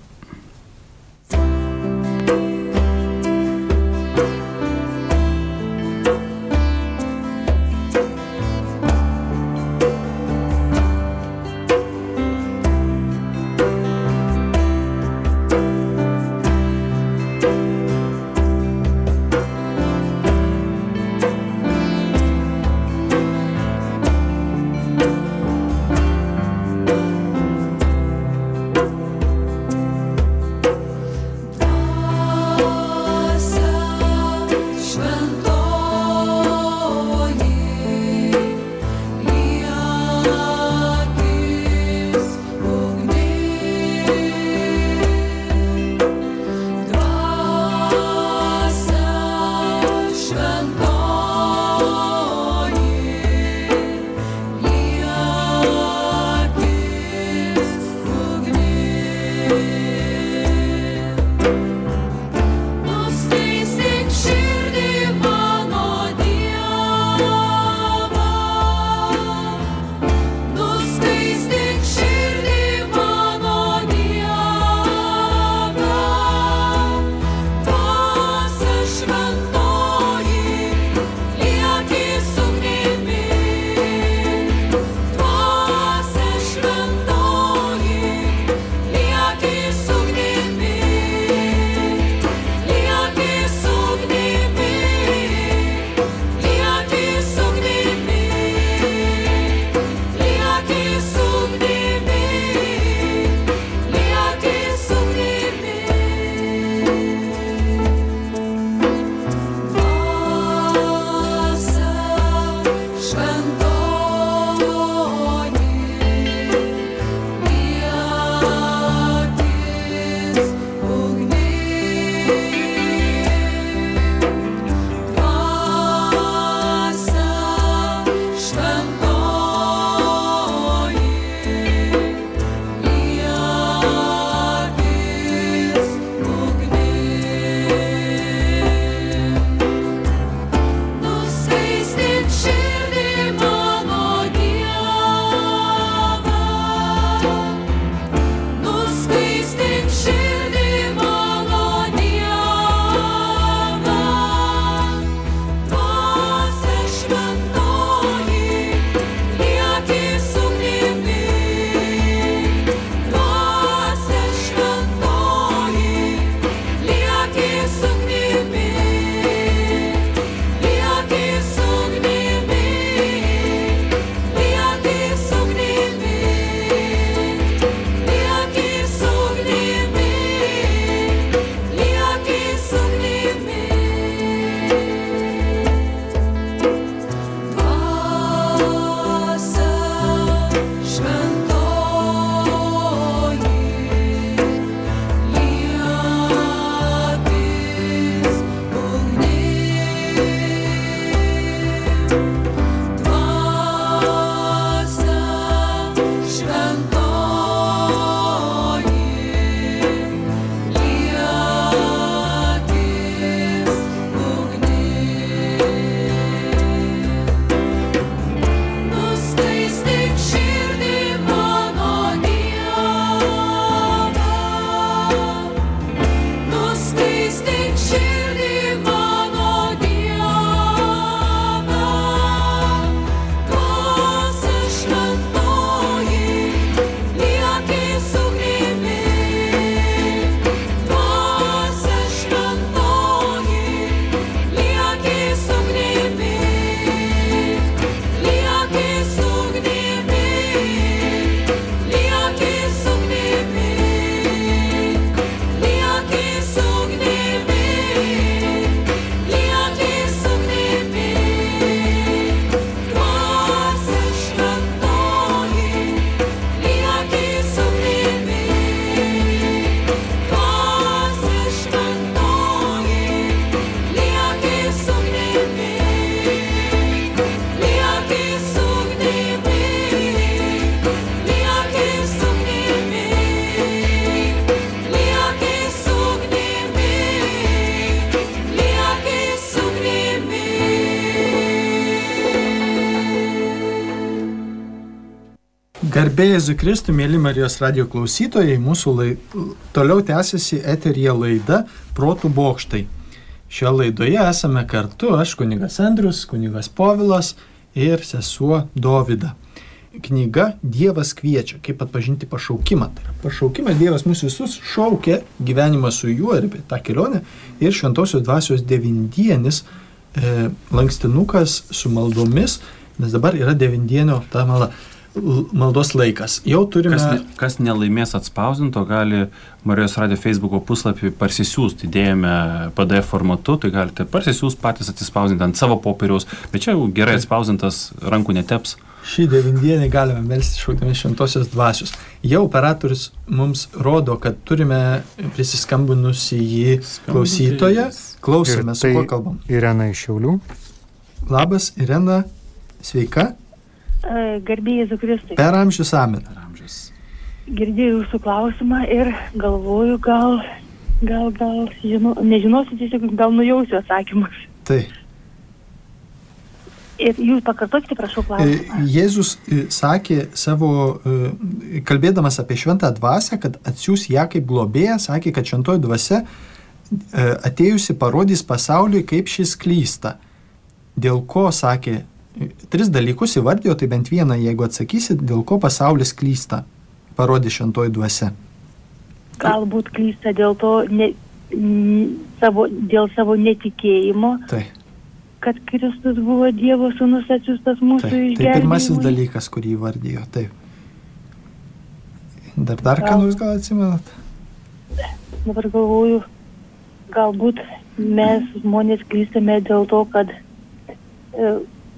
Garbė Jėzui Kristui, mėly Marijos radijo klausytojai, mūsų lai... toliau tęsiasi eteryje laida Protų bokštai. Šioje laidoje esame kartu, aš kunigas Andrius, kunigas Povilas ir sesuo Dovida. Knyga Dievas kviečia, kaip atpažinti pašaukimą. Tai yra pašaukimą Dievas mūsų visus šaukia, gyvenimą su juo ir apie tą kelionę. Ir šventosios dvasios devindienis e, lankstinukas su maldomis, nes dabar yra devindienio ta malda. Maldos laikas. Jau turime... Kas, ne, kas nelaimės atspausdinto, gali Marijos radijo Facebooko puslapį parsisiųsti. Dėjome P D F formatu, tai galite parsisiųsti patys atsispausdinti ant savo popieriaus, bet čia jau gerai atspausdintas, rankų neteps. Šį devindienį galime melsti šaukdami šventosios dvasios. Jau operatorius mums rodo, kad turime prisiskambinusi jį klausytoją. Klausome, su kuo kalbam. Irena iš Šiaulių. Labas, Irena. Sveika. Garbė Jėzui Kristui. Per amžius amen. Girdėjau jūsų klausimą ir galvoju, gal, gal, gal, žino, nežinosiu, tiesiog gal nujausiu atsakymus. Tai. Ir jūs pakartokite, prašau, klausimą. Jėzus sakė savo, kalbėdamas apie šventą dvasią, kad atsiųs ją kaip globėją, sakė, kad šventoji dvasia atėjusi parodys pasauliui, kaip šis klysta. Dėl ko, sakė, tris dalykus įvardijo, tai bent vieną, jeigu atsakysit, dėl ko pasaulis klysta, parodė šventoji dvasia. Galbūt klysta dėl to, ne, n, savo, dėl savo netikėjimo, tai. Kad Kristus buvo Dievo sūnus atsiųstas mūsų tai. išgelbėjimui. Tai pirmasis dalykas, kurį įvardijo, taip. Dar, dar ką nors gal atsimenat? Dabar galvoju, galbūt mes žmonės klystame dėl to, kad e,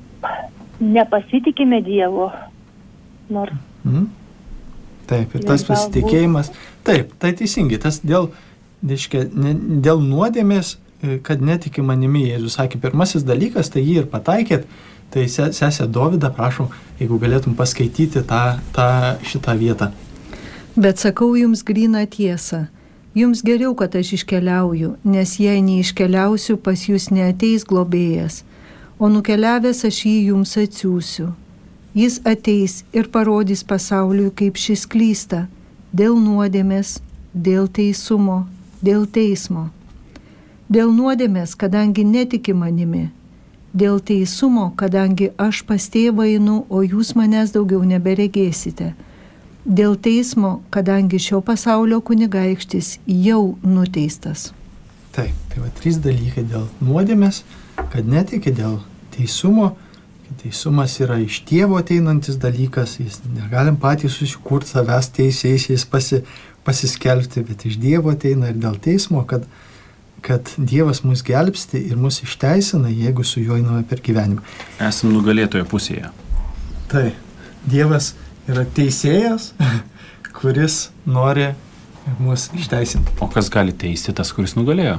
nepasitikime Dievo, nors... Mm. Taip, ir tas pasitikėjimas... Taip, tai teisingai, tas dėl, dėškia, ne, dėl nuodėmės, kad netiki manimi, Jėzus sakė, pirmasis dalykas, tai jį ir pataikėt, tai sesė Dovida, prašau, jeigu galėtum paskaityti tą, tą šitą vietą. Bet sakau jums gryną tiesą, jums geriau, kad aš iškeliauju, nes jei neiškeliausiu, pas jūs neateis globėjas. O nukeliavęs aš jį jums atsiųsiu. Jis ateis ir parodys pasauliui, kaip šis klysta, dėl nuodėmės, dėl teisumo, dėl teismo. Dėl nuodėmės, kadangi netiki manimi, dėl teisumo, kadangi aš pas tėvą einu, o jūs manęs daugiau neberegėsite. Dėl teismo, kadangi šio pasaulio kunigaikštis jau nuteistas. Taip, tai va trys dalykai dėl nuodėmės, kad netiki, dėl teisumo, kad teisumas yra iš Dievo ateinantis dalykas, jis negalim patys susikurti savęs teisėjais, jis pasi, pasiskelbti, bet iš Dievo ateina ir dėl teismo, kad, kad Dievas mus gelbsti ir mus išteisina, jeigu su juo einame per gyvenimą. Esam nugalėtojo pusėje. Tai, Dievas yra teisėjas, kuris nori mus išteisinti. O kas gali teisti, tas, kuris nugalėjo?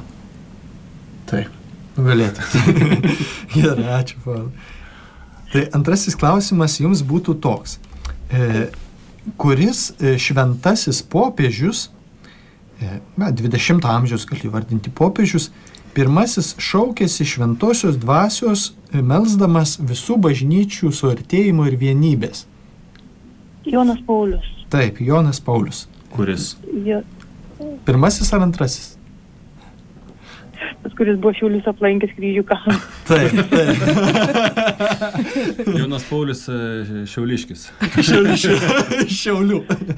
Taip, nugalėtas. Gerai, ačiū, Pavel. Tai antrasis klausimas jums būtų toks. E, kuris šventasis popiežius, e, dvidešimto amžiaus gali vardinti popiežius, pirmasis šaukėsi šventosios dvasios, melsdamas visų bažnyčių suartėjimo ir vienybės? Jonas Paulius. Taip, Jonas Paulius. Kuris? Jo. Pirmasis ar antrasis? Tas, kuris buvo Šiaulius aplankęs kryžių kalną. Taip, taip. Jonas Paulius Šiauliškis. Šiaulių. Šiaulių.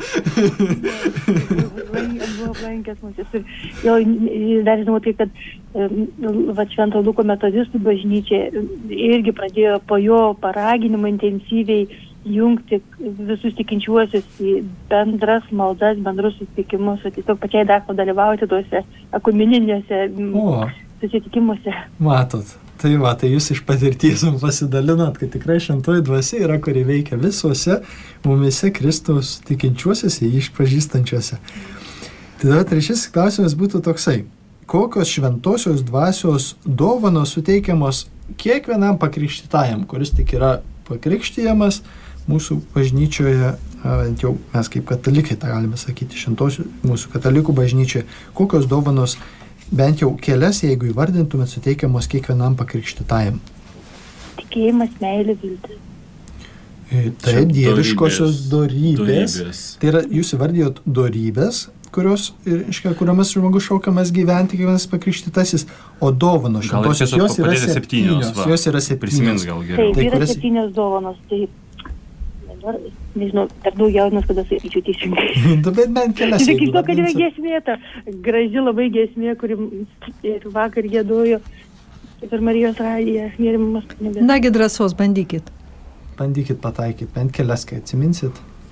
Buvo aplankęs mūsų. Jo, dar žinau tai, kad va, Švento Luko metodistų bažnyčia irgi pradėjo po jo paraginimo intensyviai jungti visus tikinčiuosius į bendras maldas, bendrus susitikimus, tiesiog pačiai dar dalyvauti tuose ekumeniniuose susitikimuose. Matot, tai va, tai jūs iš patirties mums pasidalinat, kad tikrai šventoji dvasia yra, kuri veikia visuose mumise Kristaus tikinčiuosiuose, jį išpažįstančiuose. Tada trečiasis klausimas būtų toksai. Kokios šventosios dvasios dovanos suteikiamos kiekvienam pakrikštytajam, kuris tik yra pakrikštijamas mūsų bažnyčioje, jau mes kaip katalikai, tą galime sakyti, šventosios mūsų katalikų bažnyčioje, kokios dovanos bent jau kelias, jeigu įvardintumėt, suteikiamos kiekvienam pakrikštytajam? Tikėjimas, meilė, viltis. Taip, dieviškosios dorybės. dorybės. Tai yra, jūs įvardijot dorybės, kurios, reiškia, kuriomis žmogus šaukiamas gyventi, kiekvienas pakrikštytasis, o dovanos Gal šventosios, tiesiog jos yra padėti septynios. va. Jos yra septynios. Prisimins gal geriau. Taip, Tai yra kuris- septynios dovanos, tai dabar, nežinau, per daug jaudinas, kada sakyčiau teisingai. Nu, bet bent kelias. Tik jeigu to, kad yra vardinsit. giesmė, ta graži labai giesmė, kuri ir vakar gėdojo per Marijos radiją, mėrimas kunigas. Nagi drąsos, bandykit. Bandykit pataikyti, bent kelias, kai atsiminsit.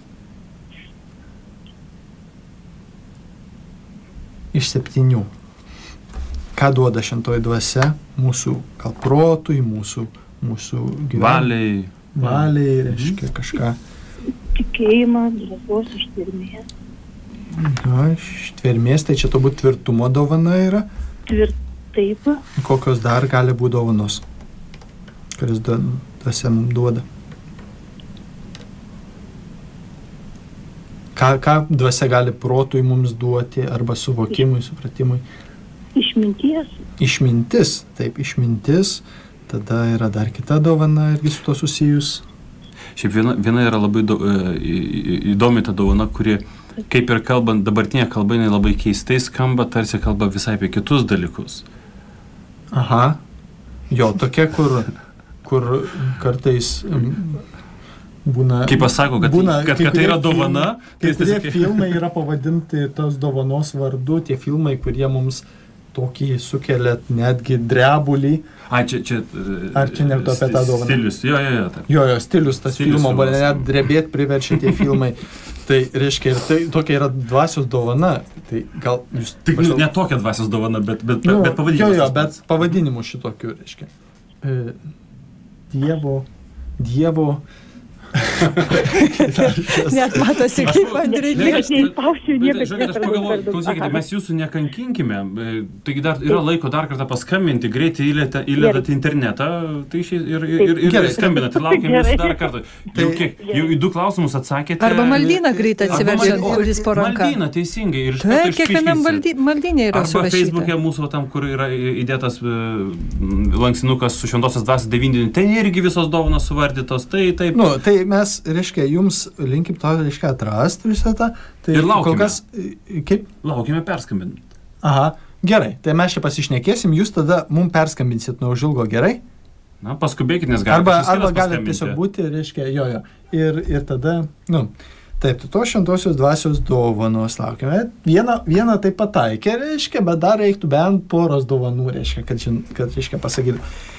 Iš septynių. Ką duoda šventoji dvasia mūsų gal protui, mūsų, mūsų gyvenimui? Valiai. Valiai, reiškia kažką. Tikėjimą, drąsos, ištvermės. Na, ištvermės, tai čia turbūt tvirtumo dovana yra. Tvirt, taip, Kokios dar gali būti dovanos, kuris da- dvasia mums duoda? Ką, ką dvasia gali protui mums duoti arba suvokimui, supratimui? išminties, Išmintis, taip, išmintis. Tada yra dar kita dovana irgi su to susijus. Šiaip viena, viena yra labai do, e, į- į- įdomi ta dovana, kuri, kaip ir kalbant, dabartinė kalba, jinai labai keistai skamba, tarsi kalba visai apie kitus dalykus. Aha. Jo, tokia, kur, kur kartais mm, būna... Kai pasako, kad, būna kad, kai kad tai kurie yra dovana, filmai- tai Kai kurie tiesiog- filmai yra pavadinti tos dovanos vardu, tie filmai, kurie mums tokį sukelia netgi drebulį. Ai, čia, čia, e, Ar čia ne apie tą dovaną? Stilius, jo, jo, jo. Taip. Jo, jo, stilius tas Stilius filmo, filmas. mane net drebėt priverčia tie filmai. Tai reiškia, ir tai tokia yra dvasios dovana. Tai gal jūs... Tik nu, pažal- ne tokia dvasios dovana, bet, bet, Nu, bet pavadinimas. Jo, jo, tas bet pats. pavadinimu šitokiu, reiškia. E, dievo, Dievo. Net matosi, kaip Andrei Ne, aš neišspausiu, Bet, niekas žinokit, aš pagalvoju, klausykite, mes jūsų nekankinkime, e, taigi dar yra laiko dar kartą paskambinti, greitai įlėte- įledat į internetą, tai šį, ir, ir, ir, ir Gerai. skambinat, ir laukiam jūsų Gerai. dar kartą. Jau, kiek, jau į du klausimus atsakėte. Arba maldyną greit Arba atsiverčiant, maldyną. kuris po ranka. Maldyną, teisingai. Ir iš Taip, karto kiekvienam išryškinsit. maldy- maldynė yra Arba Facebook'e surašyta. mūsų tam, kur yra įdėtas e, lankstinukas su šventosios dvasios devyndiniu, ten irgi visos dovanos suvardytos, tai taip. Nu, tai mes, reiškia, jums linkim to, reiškia, atrasti visą tą. Tai Ir laukime. kol kas, e, kaip? Laukime perskambinti. Aha, gerai, tai mes čia pasišnekėsim, jūs tada mums perskambinsit neužilgo, gerai? Na, paskubėkit, nes galite. Arba, arba gali tiesiog būti, reiškia, jo, jo. Ir, ir tada, nu, taip, tai tos šventosios dvasios dovanos laukime. Vieną, vieną tai pataikė, reiškia, bet dar reiktų bent poros dovanų, reiškia, kad, žin, kad reiškia, pasakytų.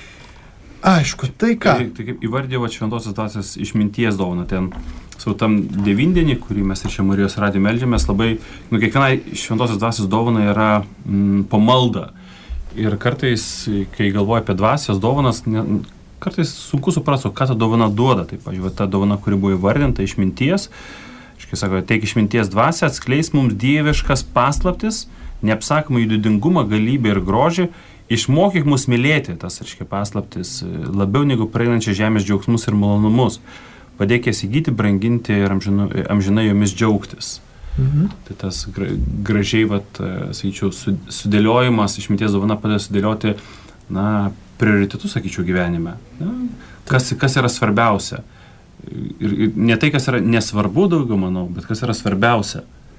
Aišku, tai ką? Tai, tai kaip įvardėjau šventosios dvasios išminties dovaną, ten su tam devindienį, kurį mes ir čia Marijos radijo meldžiamės, labai, nu, kiekvienai šventosios dvasios dovana yra mm, pamalda. Ir kartais, kai galvoju apie dvasios dovanas, ne, kartais sunku suprasti, ką ta dovana duoda. Tai, pažiūrėjau, ta dovana, kuri buvo įvardinta išminties, iškai sako, teik išminties dvasia, atskleis mums dieviškas paslaptis, neapsakomą jų didingumą, galybę ir grožį, išmokyk mus mylėti, tas, reiškia, paslaptis, labiau negu praeinančią žemės džiaugsmus ir malonumus. Padėk jas įgyti, branginti ir amžinu, amžinai jomis džiaugtis. Mhm. Tai tas gra, gražiai, vat, sakyčiau, su, sudėliojimas, išminties dovana padeda sudėlioti, na, prioritetus, sakyčiau, gyvenime. Na, kas, kas yra svarbiausia. Ir, ir ne tai, kas yra nesvarbu daugiau, manau, bet kas yra svarbiausia.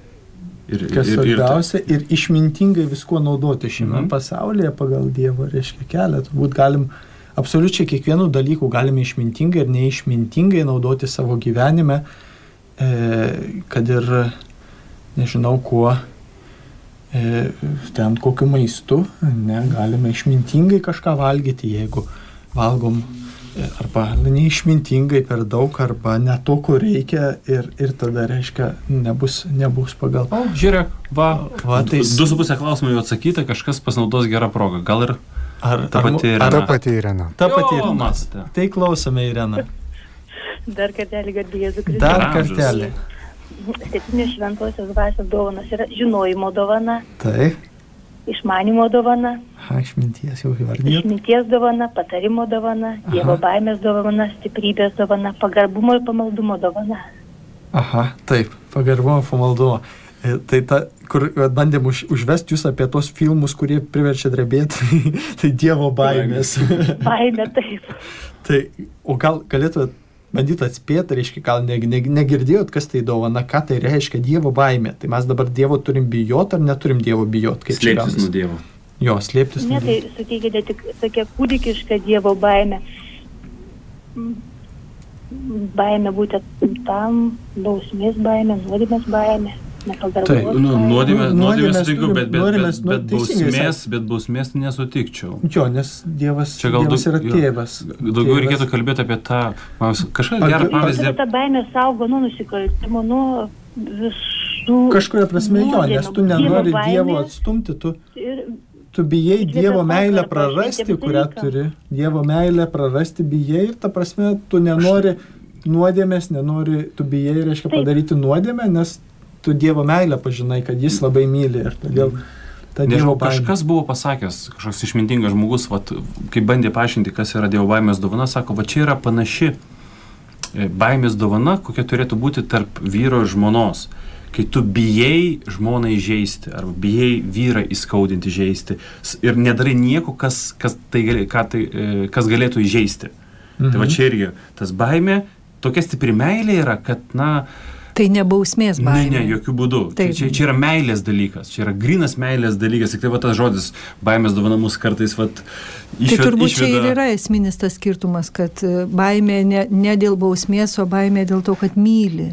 Ir, Kas ir, ir, svarbiausia, ir, ir išmintingai viskuo naudoti šiame Mhm. pasaulyje pagal Dievo, reiškia, kelią. Turbūt galim, absoliučiai kiekvienų dalykų galime išmintingai ir neišmintingai naudoti savo gyvenime, e, kad ir, nežinau, kuo, e, ten kokiu maistu, ne, galime išmintingai kažką valgyti, jeigu valgom e, arba neišmintingai per daug, arba ne to, ko reikia, ir, ir tada, reiškia, nebus, nebus pagal. O, žiūrėk, va, Va, tai s- du su pusę klausimų jau atsakyta, kažkas pasinaudos gerą progą. Gal ir Ar, Ta ar mu- pati ar- Irena. Ta pati Irena. Ta Jo, pati Irena. matote. Tai klausome, Irena. dar kartelį garbė Jėzų Kristų. Dar Amžius. kartelį. Septynios šventosios dvasios dovanos yra žinojimo dovana, Taip. išmanimo dovana, Ha, išminties jau įvardėjot. išminties dovana, patarimo dovana, Dievo Aha. baimės dovana, stiprybės dovana, pagarbumo ir pamaldumo dovana. Aha, taip. Pagarbumo, pamaldumo. E, Tai ta, kur vat, bandėm už, užvesti jūs apie tos filmus, kurie priverčia drebėti, tai Dievo baimės. Baimė taip. Tai, o gal galėtumėt bandyt atspėti, reiškia, gal ne, ne, negirdėjot, kas tai dovana, ką tai reiškia Dievo baimė. Tai mes dabar Dievo turim bijot ar neturim Dievo bijot? Slėptis nuo Dievo. Jo, slėptis nuo Dievo. Ne, tai suteikite tik tokia kūdikiška Dievo baimė. Baimė būtent tam, bausmės baimė, nuodėmės baimė. Taip, nu, nuodėmės, nuodėmės sutikiu, bet, bet, nuodėmės, bet, bet, bausmės, bet bausmės nesutikčiau. Jo, nes Dievas, čia gal Dievas daug, yra tėvas. Daugiau tėvas. Reikėtų kalbėti apie tą, kažką gerą pavyzdį. Ta baimė saugo nuo nusikaltimų, nuo visų... Kažkuria prasme jo, nes tu nenori Dievo, Dievo atstumti, tu, tu bijai Dievo meilę prarasti, kurią turi. Dievo meilę prarasti bijai ir ta prasme tu nenori nuodėmės, nenori, tu bijai, reiškia, padaryti nuodėmę, nes tu Dievo meilę pažinai, kad jis labai myli ir todėl ta Dievo baimė. Kažkas buvo pasakęs, kažkoks išmintingas žmogus, vat, kai bandė paaiškinti, kas yra Dievo baimės dovana, sako, va čia yra panaši baimės dovana, kokia turėtų būti tarp vyro ir žmonos. Kai tu bijai žmoną įžeisti, arba bijai vyrą įskaudinti, įžeisti ir nedarai nieko, kas, kas, tai, ką tai, kas galėtų įžeisti. Mhm. Tai va čia irgi tas baimė, tokia stipri meilė yra, kad, na, tai ne bausmės baimė. Ne, ne, jokių būdų. Tai čia, čia yra meilės dalykas, čia yra grynas meilės dalykas. Tik tai va tas žodis baimės dovana mus kartais vat išveda. Tai turbūt išveda... čia ir yra esminis tas skirtumas, kad baimė ne, ne dėl bausmės, o baimė dėl to, kad myli.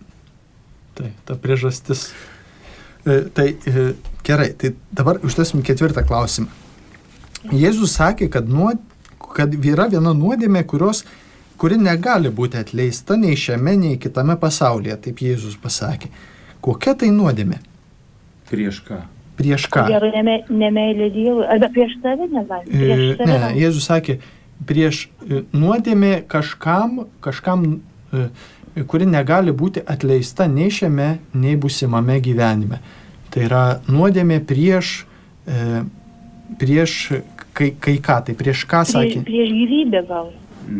Tai ta priežastis. E, tai e, gerai, tai dabar užduosim ketvirtą klausimą. Jėzus sakė, kad, nuod, kad yra viena nuodėmė, kurios kuri negali būti atleista nei šiame, nei kitame pasaulyje, taip Jėzus pasakė. Kokia tai nuodėmė? Prieš ką? Prieš ką? Gero neme, nemeilė Dievui, arba prieš tave negali. Prieš e, tave ne, Jėzus sakė, prieš nuodėmė kažkam, kažkam, kuri negali būti atleista nei šiame, nei būsimame gyvenime. Tai yra nuodėmė prieš, e, prieš kai, kai ką, tai prieš ką sakė? Prieš, prieš gyvybę gal.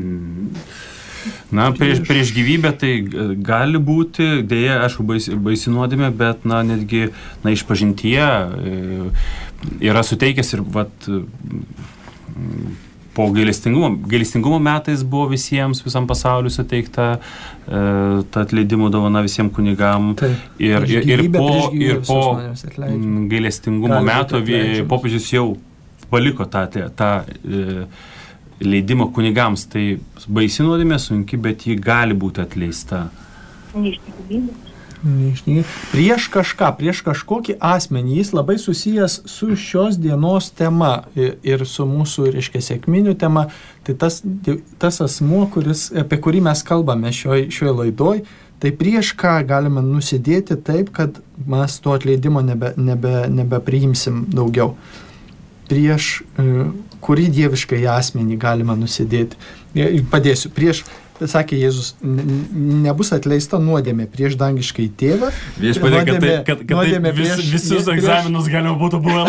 Na, prieš, prieš gyvybę tai gali būti, dėja, aišku, baisi, baisi nuodėmė, bet, na, netgi, na, išpažintyje yra suteikęs ir, vat, po gailestingumo, gailestingumo metais buvo visiems, visam pasauliu suteikta e, ta atleidimo dovana visiems kunigam. Tai, ir, ir, ir po, ir po gailestingumo meto popiežius jau paliko tą, tą e, leidimo kunigams, tai baisi nuodėmė sunki, bet ji gali būti atleista. Neištikimybė. Prieš kažką, prieš kažkokį asmenį, jis labai susijęs su šios dienos tema ir, ir su mūsų, reiškia, sekminių tema, tai tas, tas asmuo, kuris, apie kurį mes kalbame šioje šioj laidoj, tai prieš ką galime nusidėti taip, kad mes to atleidimo nebe, nebe, nebepriimsim daugiau. Prieš kurį dieviškai asmenį galima nusidėti. Padėsiu. Prieš, sakė Jėzus, nebus atleista nuodėmė prieš dangiškai tėvą. Viešpatie, kad, tai, kad, kad tai vis, prieš, visus prieš, egzaminus galima būtų buvę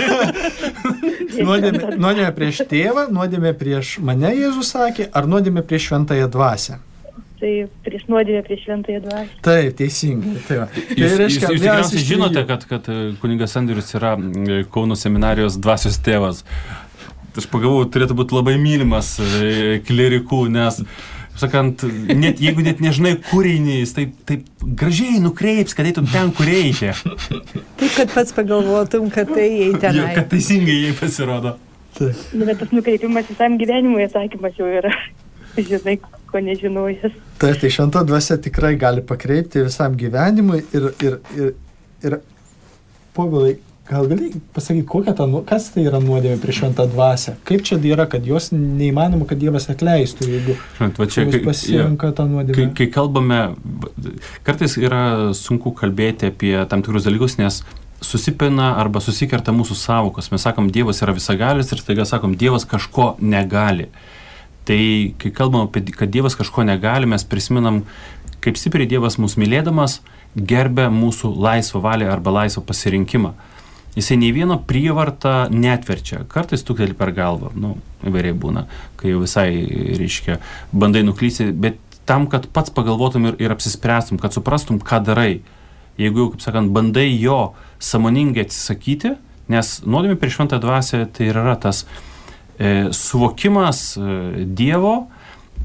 laikyti. nuodėmė, nuodėmė prieš tėvą, nuodėmė prieš mane, Jėzus sakė, ar nuodėmė prieš šventąją dvasią? Tai prieš nuodėmę, prieš šventąją dvasią. Taip, teisingai. Taip. Jūs, tai reiškia, jūs, jūs tikriausiai žinote, kad, kad kunigas Andrius yra Kauno seminarijos dvasios tėvas. Aš pagalvojau, turėtų būti labai mylimas klerikų, nes, sakant, net, jeigu net nežinai, kur eini, jis taip, taip gražiai nukreips, kad eitum ten, kur reikia. Taip, kad pats pagalvotum, kad tai ei tenai. Jo, kad teisingai jai pasirodo. Taip. Bet tas nukreipimas visam gyvenimui atsakymas jau yra, žinai, ko nežinojęs. Tai, tai šventa dvasia tikrai gali pakreipti visam gyvenimui ir, ir, ir, ir Povilai, gal gali pasakyti, kokia ta, kas tai yra nuodėmė prieš šventą dvasią? Kaip čia yra, kad jos neįmanoma, kad Dievas atleistų, jeigu Žinot, va čia, kai, pasirenka tą nuodėmę? Kai, kai kalbame, kartais yra sunku kalbėti apie tam tikrus dalykus, nes susipina arba susikerta mūsų savokos. Mes sakom, Dievas yra visagalis ir staiga sakom, Dievas kažko negali. Tai kai kalbam apie, kad Dievas kažko negali, mes prisimenam, kaip stipriai Dievas mūsų mylėdamas gerbia mūsų laisvą valią arba laisvą pasirinkimą. Jisai nei vieno prievartą netverčia. Kartais tuktelį per galvą, nu, įvairiai būna, kai jau visai, reiškia, bandai nuklysti, bet tam, kad pats pagalvotum ir, ir apsispręstum, kad suprastum, ką darai. Jeigu, kaip sakant, bandai jo sąmoningai atsisakyti, nes nuodėmė prieš šventą dvasią tai yra tas e, suvokimas e, Dievo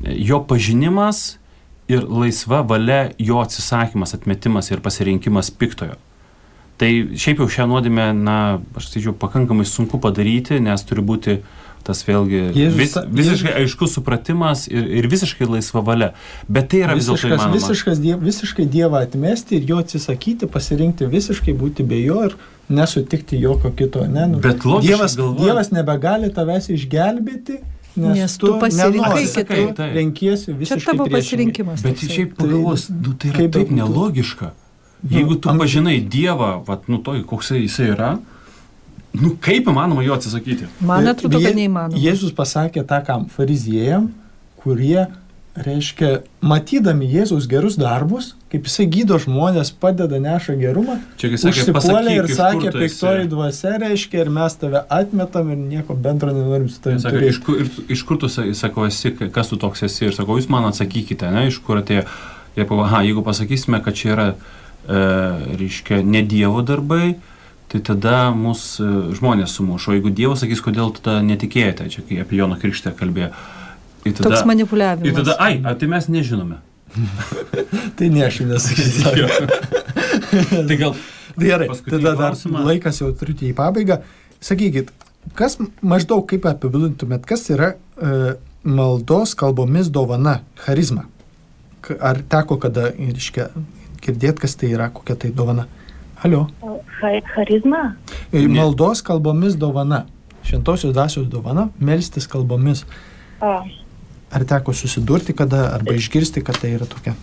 jo pažinimas ir laisva valia jo atsisakymas, atmetimas ir pasirinkimas piktojo. Tai šiaip jau šią nuodėmę, na, aš sakyčiau, pakankamai sunku padaryti, nes turi būti tas vėlgi Jėzus, vis, visiškai Jėzus. aiškus supratimas ir, ir visiškai laisva valia. Bet tai yra vis dėlto įmanoma. Visiškas, diev, visiškai Dievą atmesti ir jo atsisakyti, pasirinkti visiškai būti be jo ir nesutikti jokio kito. Ne? Nu, Bet Dievas, galvoju, Dievas nebegali tavęs išgelbėti, nes, Nes tu pasirinkai kitai, tai. renkiesi visiškai Čia tavo priešingai. pasirinkimas. Bet toksai. šiaip pagalvos, nu, tai yra Kaip taip būtų? nelogiška. Jeigu tu am- pažinai Dievą, vat, nu toj, koks jisai yra, nu kaip įmanoma jo atsisakyti? Man atrodo, kad Je- neįmanoma. Jėzus pasakė tą kam? Fariziejam, kurie, reiškia, matydami Jėzaus gerus darbus, kaip jisai gydo žmonės, padeda, neša gerumą, Čia, kai sakė, užsipuolė pasakyk, ir iš sakė, kur tu esi. piktoji dvasia, reiškia, ir mes tave atmetam ir nieko bendro nenorim su tavim Sako, iš, turėti. kur, ir, iš kur tu, sa- sako, esi, kas tu toks esi? Ir sako, jūs man atsakykite, ne, iš kur atėjo. Jie pava, aha, jeigu pasakysime, kad čia yra, e, reiškia, ne Dievo darbai, tai tada mus e, žmonės sumušo. O jeigu Dievas sakys, kodėl tada netikėjote, čia kai apie Jono Krikštę kalbėjo. Ir tada, Toks manipuliavimas. ir tada, ai, a, tai mes nežinome. Tai ne, aš jums nesakysiu. Tai gal Gerai, paskutinį tada dar klausimą. laikas jau turite į pabaigą. Sakykit, kas maždaug kaip apibūdintumėt, kas yra e, maldos kalbomis dovana, charizma? K- Ar teko kada, reiškia, girdėt, kas tai yra, kokia tai dovana? Alio. Ha- Charizma? E, Ne. Maldos kalbomis dovana. Šventosios dvasios dovana, melstis kalbomis. A, Ar teko susidurti kada, arba išgirsti, kad tai yra tokia?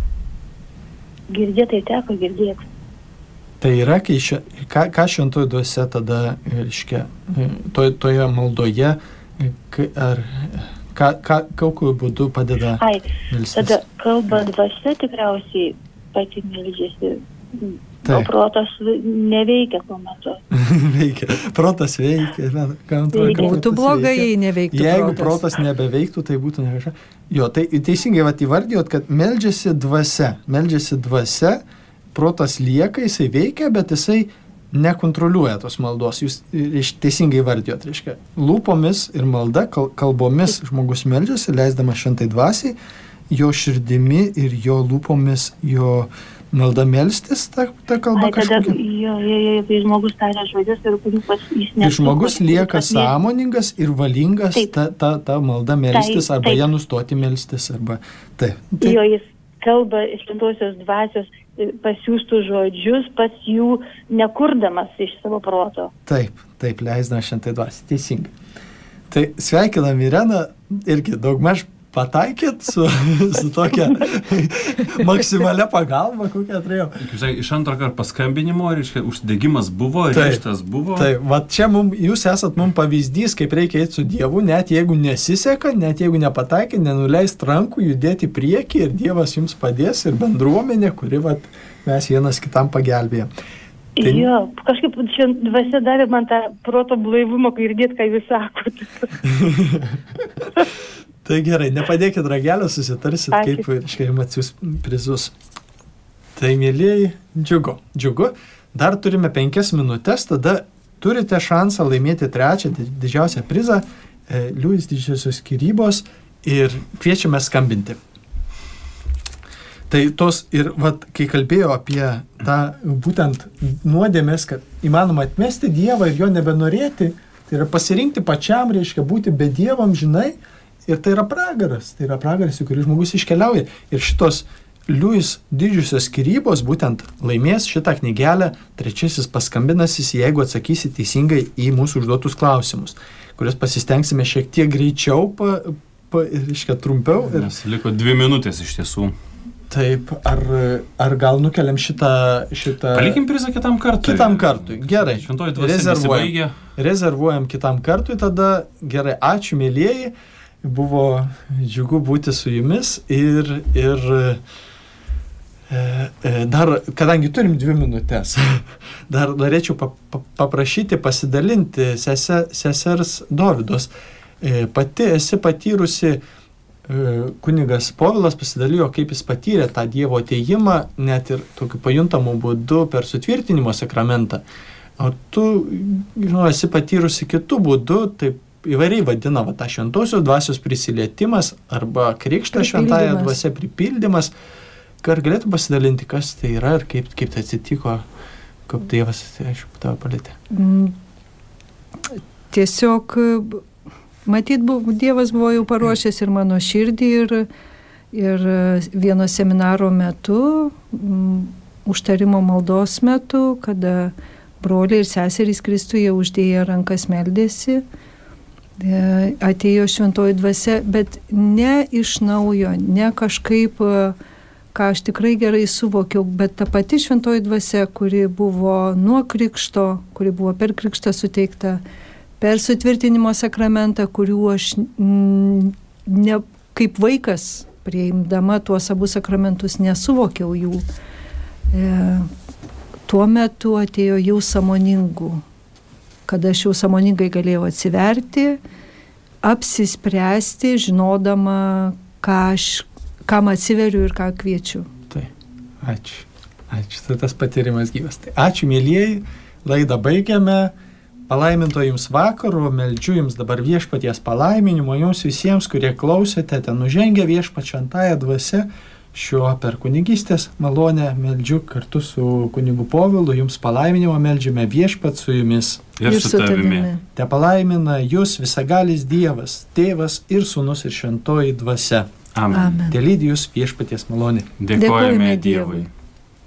girdėti tai teko girdėti. Tai yra, kai šia, ką, ką šventoji dvasia tada, reiškia, to, toje maldoje, kai- ar ką, ką, kokiu būdu padeda Ai, melstis? tada kalbant dvasia tikriausiai pati meldžiasi. O Taip. protas neveikia tuo metu. Veikia. Protas veikia. Na, kam atrodo, kad Būtų protas blogai, veikia. jei neveiktų Jeigu protas. protas nebeveiktų, tai būtų ne kažką. Jo, tai teisingai vat, įvardijot, kad meldžiasi dvasia. Meldžiasi dvasia, protas lieka, jisai veikia, bet jisai nekontroliuoja tos maldos. Jūs iš- teisingai įvardijot, reiškia. Lūpomis ir malda, kal- kalbomis žmogus meldžiasi, leisdamas šventai dvasiai, jo širdimi ir jo lūpomis, jo malda melstis, ta, ta kalba Ai, tada, kažkokia. jo, jo, jo, kai žmogus taria žodžius ir kurių pas jis Ir žmogus lieka prasmės. sąmoningas ir valingas Taip. ta, ta, ta malda melstis, Taip, arba taip. ją nustoti melstis, arba taip. taip. Jo, jis kalba iš šventosios dvasios e, pasiųstų žodžius, pats jų nekurdamas iš savo proto. Taip, taip, leisdama šventai dvasiai, teisingai. Tai sveikinam Ireną, irgi daugmaž pataikėt su, su tokia maksimalia pagalba, kokią turėjau. Kaip sakė, iš antro karto paskambinimo, reiškia, užsidegimas buvo, Taip. ryžtas buvo. Tai va čia mum, jūs esat mums pavyzdys, kaip reikia eiti su Dievu, net jeigu nesiseka, net jeigu nepataikė, nenuleist rankų, judėti į priekį ir Dievas jums padės ir bendruomenė, kuri va, mes vienas kitam pagelbėjom. Tai- Tai... Jo, kažkaip čia dvasia davė man tą proto blaivumą, kai girdėt, ką jūs sakot. Tai gerai, nepadėkit ragelio, susitarsit, Ačiū. kaip, reiškia, jums atsiūs prizus. Tai, mėlyjei, džiugu, džiugu. Dar turime penkias minutės, tada turite šansą laimėti trečią di- didžiausią prizą, e, Liujis didžiosios skyrybos, ir kviečiame skambinti. Tai tos ir, vat, kai kalbėjau apie tą būtent nuodėmės, kad įmanoma atmesti Dievą ir jo nebenorėti, tai yra pasirinkti pačiam, reiškia būti be Dievo amžinai, ir tai yra pragaras, tai yra pragaras, į kurį žmogus iškeliauja. Ir šitos Liujis didžiosios skyrybos būtent laimės šitą knygelę trečiasis paskambinasis, jeigu atsakysi teisingai į mūsų užduotus klausimus, kuriuos pasistengsime šiek tiek greičiau, pa, pa, reiškia trumpiau. Ir Nes liko dvi minutės iš tiesų. taip, ar, ar gal nukeliam šitą... šitą Palikim prizą kitam kartui. Kitam kartui, gerai. Šventoji dvasia Rezervuojam. nesibaigia. Rezervuojam kitam kartui tada. Gerai, ačiū mėlyjeji. Buvo džiugu būti su jumis ir, ir e, e, dar, kadangi turim dvi minutės, dar norėčiau pa, pa, paprašyti pasidalinti sese, sesers Dovydos. E, pati esi patyrusi, e, kunigas Povilas pasidalijo, kaip jis patyrė tą Dievo atėjimą, net ir tokiu pajuntamu būdu per sutvirtinimo sakramentą. O tu, žinau, esi patyrusi kitų būdų, taip įvairiai vadina va, tą šventosios dvasios prisilietimas arba krikšto šventąja dvasia pripildymas. Ar galėtų pasidalinti, kas tai yra ir kaip, kaip tai atsitiko, kaip Dievas, aišku, tave palėtė? Tiesiog, matyt, buvo, Dievas buvo jau paruošęs ir mano širdį ir, ir vieno seminaro metu, užtarimo maldos metu, kada broliai ir seserys Kristuje uždėję rankas meldėsi, atėjo šventoji dvasia, bet ne iš naujo, ne kažkaip, ką aš tikrai gerai suvokiau, bet ta pati šventoji dvasia, kuri buvo nuo krikšto, kuri buvo per krikštą suteikta, per sutvirtinimo sakramentą, kurių aš ne, kaip vaikas, priimdama tuos abu sakramentus, nesuvokiau jų. E, tuo metu atėjo jau sąmoningų, kada aš jau sąmoningai galėjau atsiverti, apsispręsti, žinodama, ką aš kam atsiveriu ir ką kviečiu. Tai, ačiū. Ačiū, tai tas patyrimas gyvas. Tai ačiū, mielieji, laidą baigiame. Palaiminto jums vakaro, meldžiu jums dabar viešpaties palaiminimo, jums visiems, kurie klausėte, ten nužengė viešpat šventąja dvasia, šiuo per kunigystės malonę meldžiu kartu su kunigu Povilu, jums palaiminimo meldžiame viešpat su jumis. Ir, ir su tavimi. Te palaimina jūs visagalis Dievas, Tėvas ir Sūnus ir šventoji dvasia. Amen. Te lydi jūs viešpaties malonė. Dėkojame Dievui.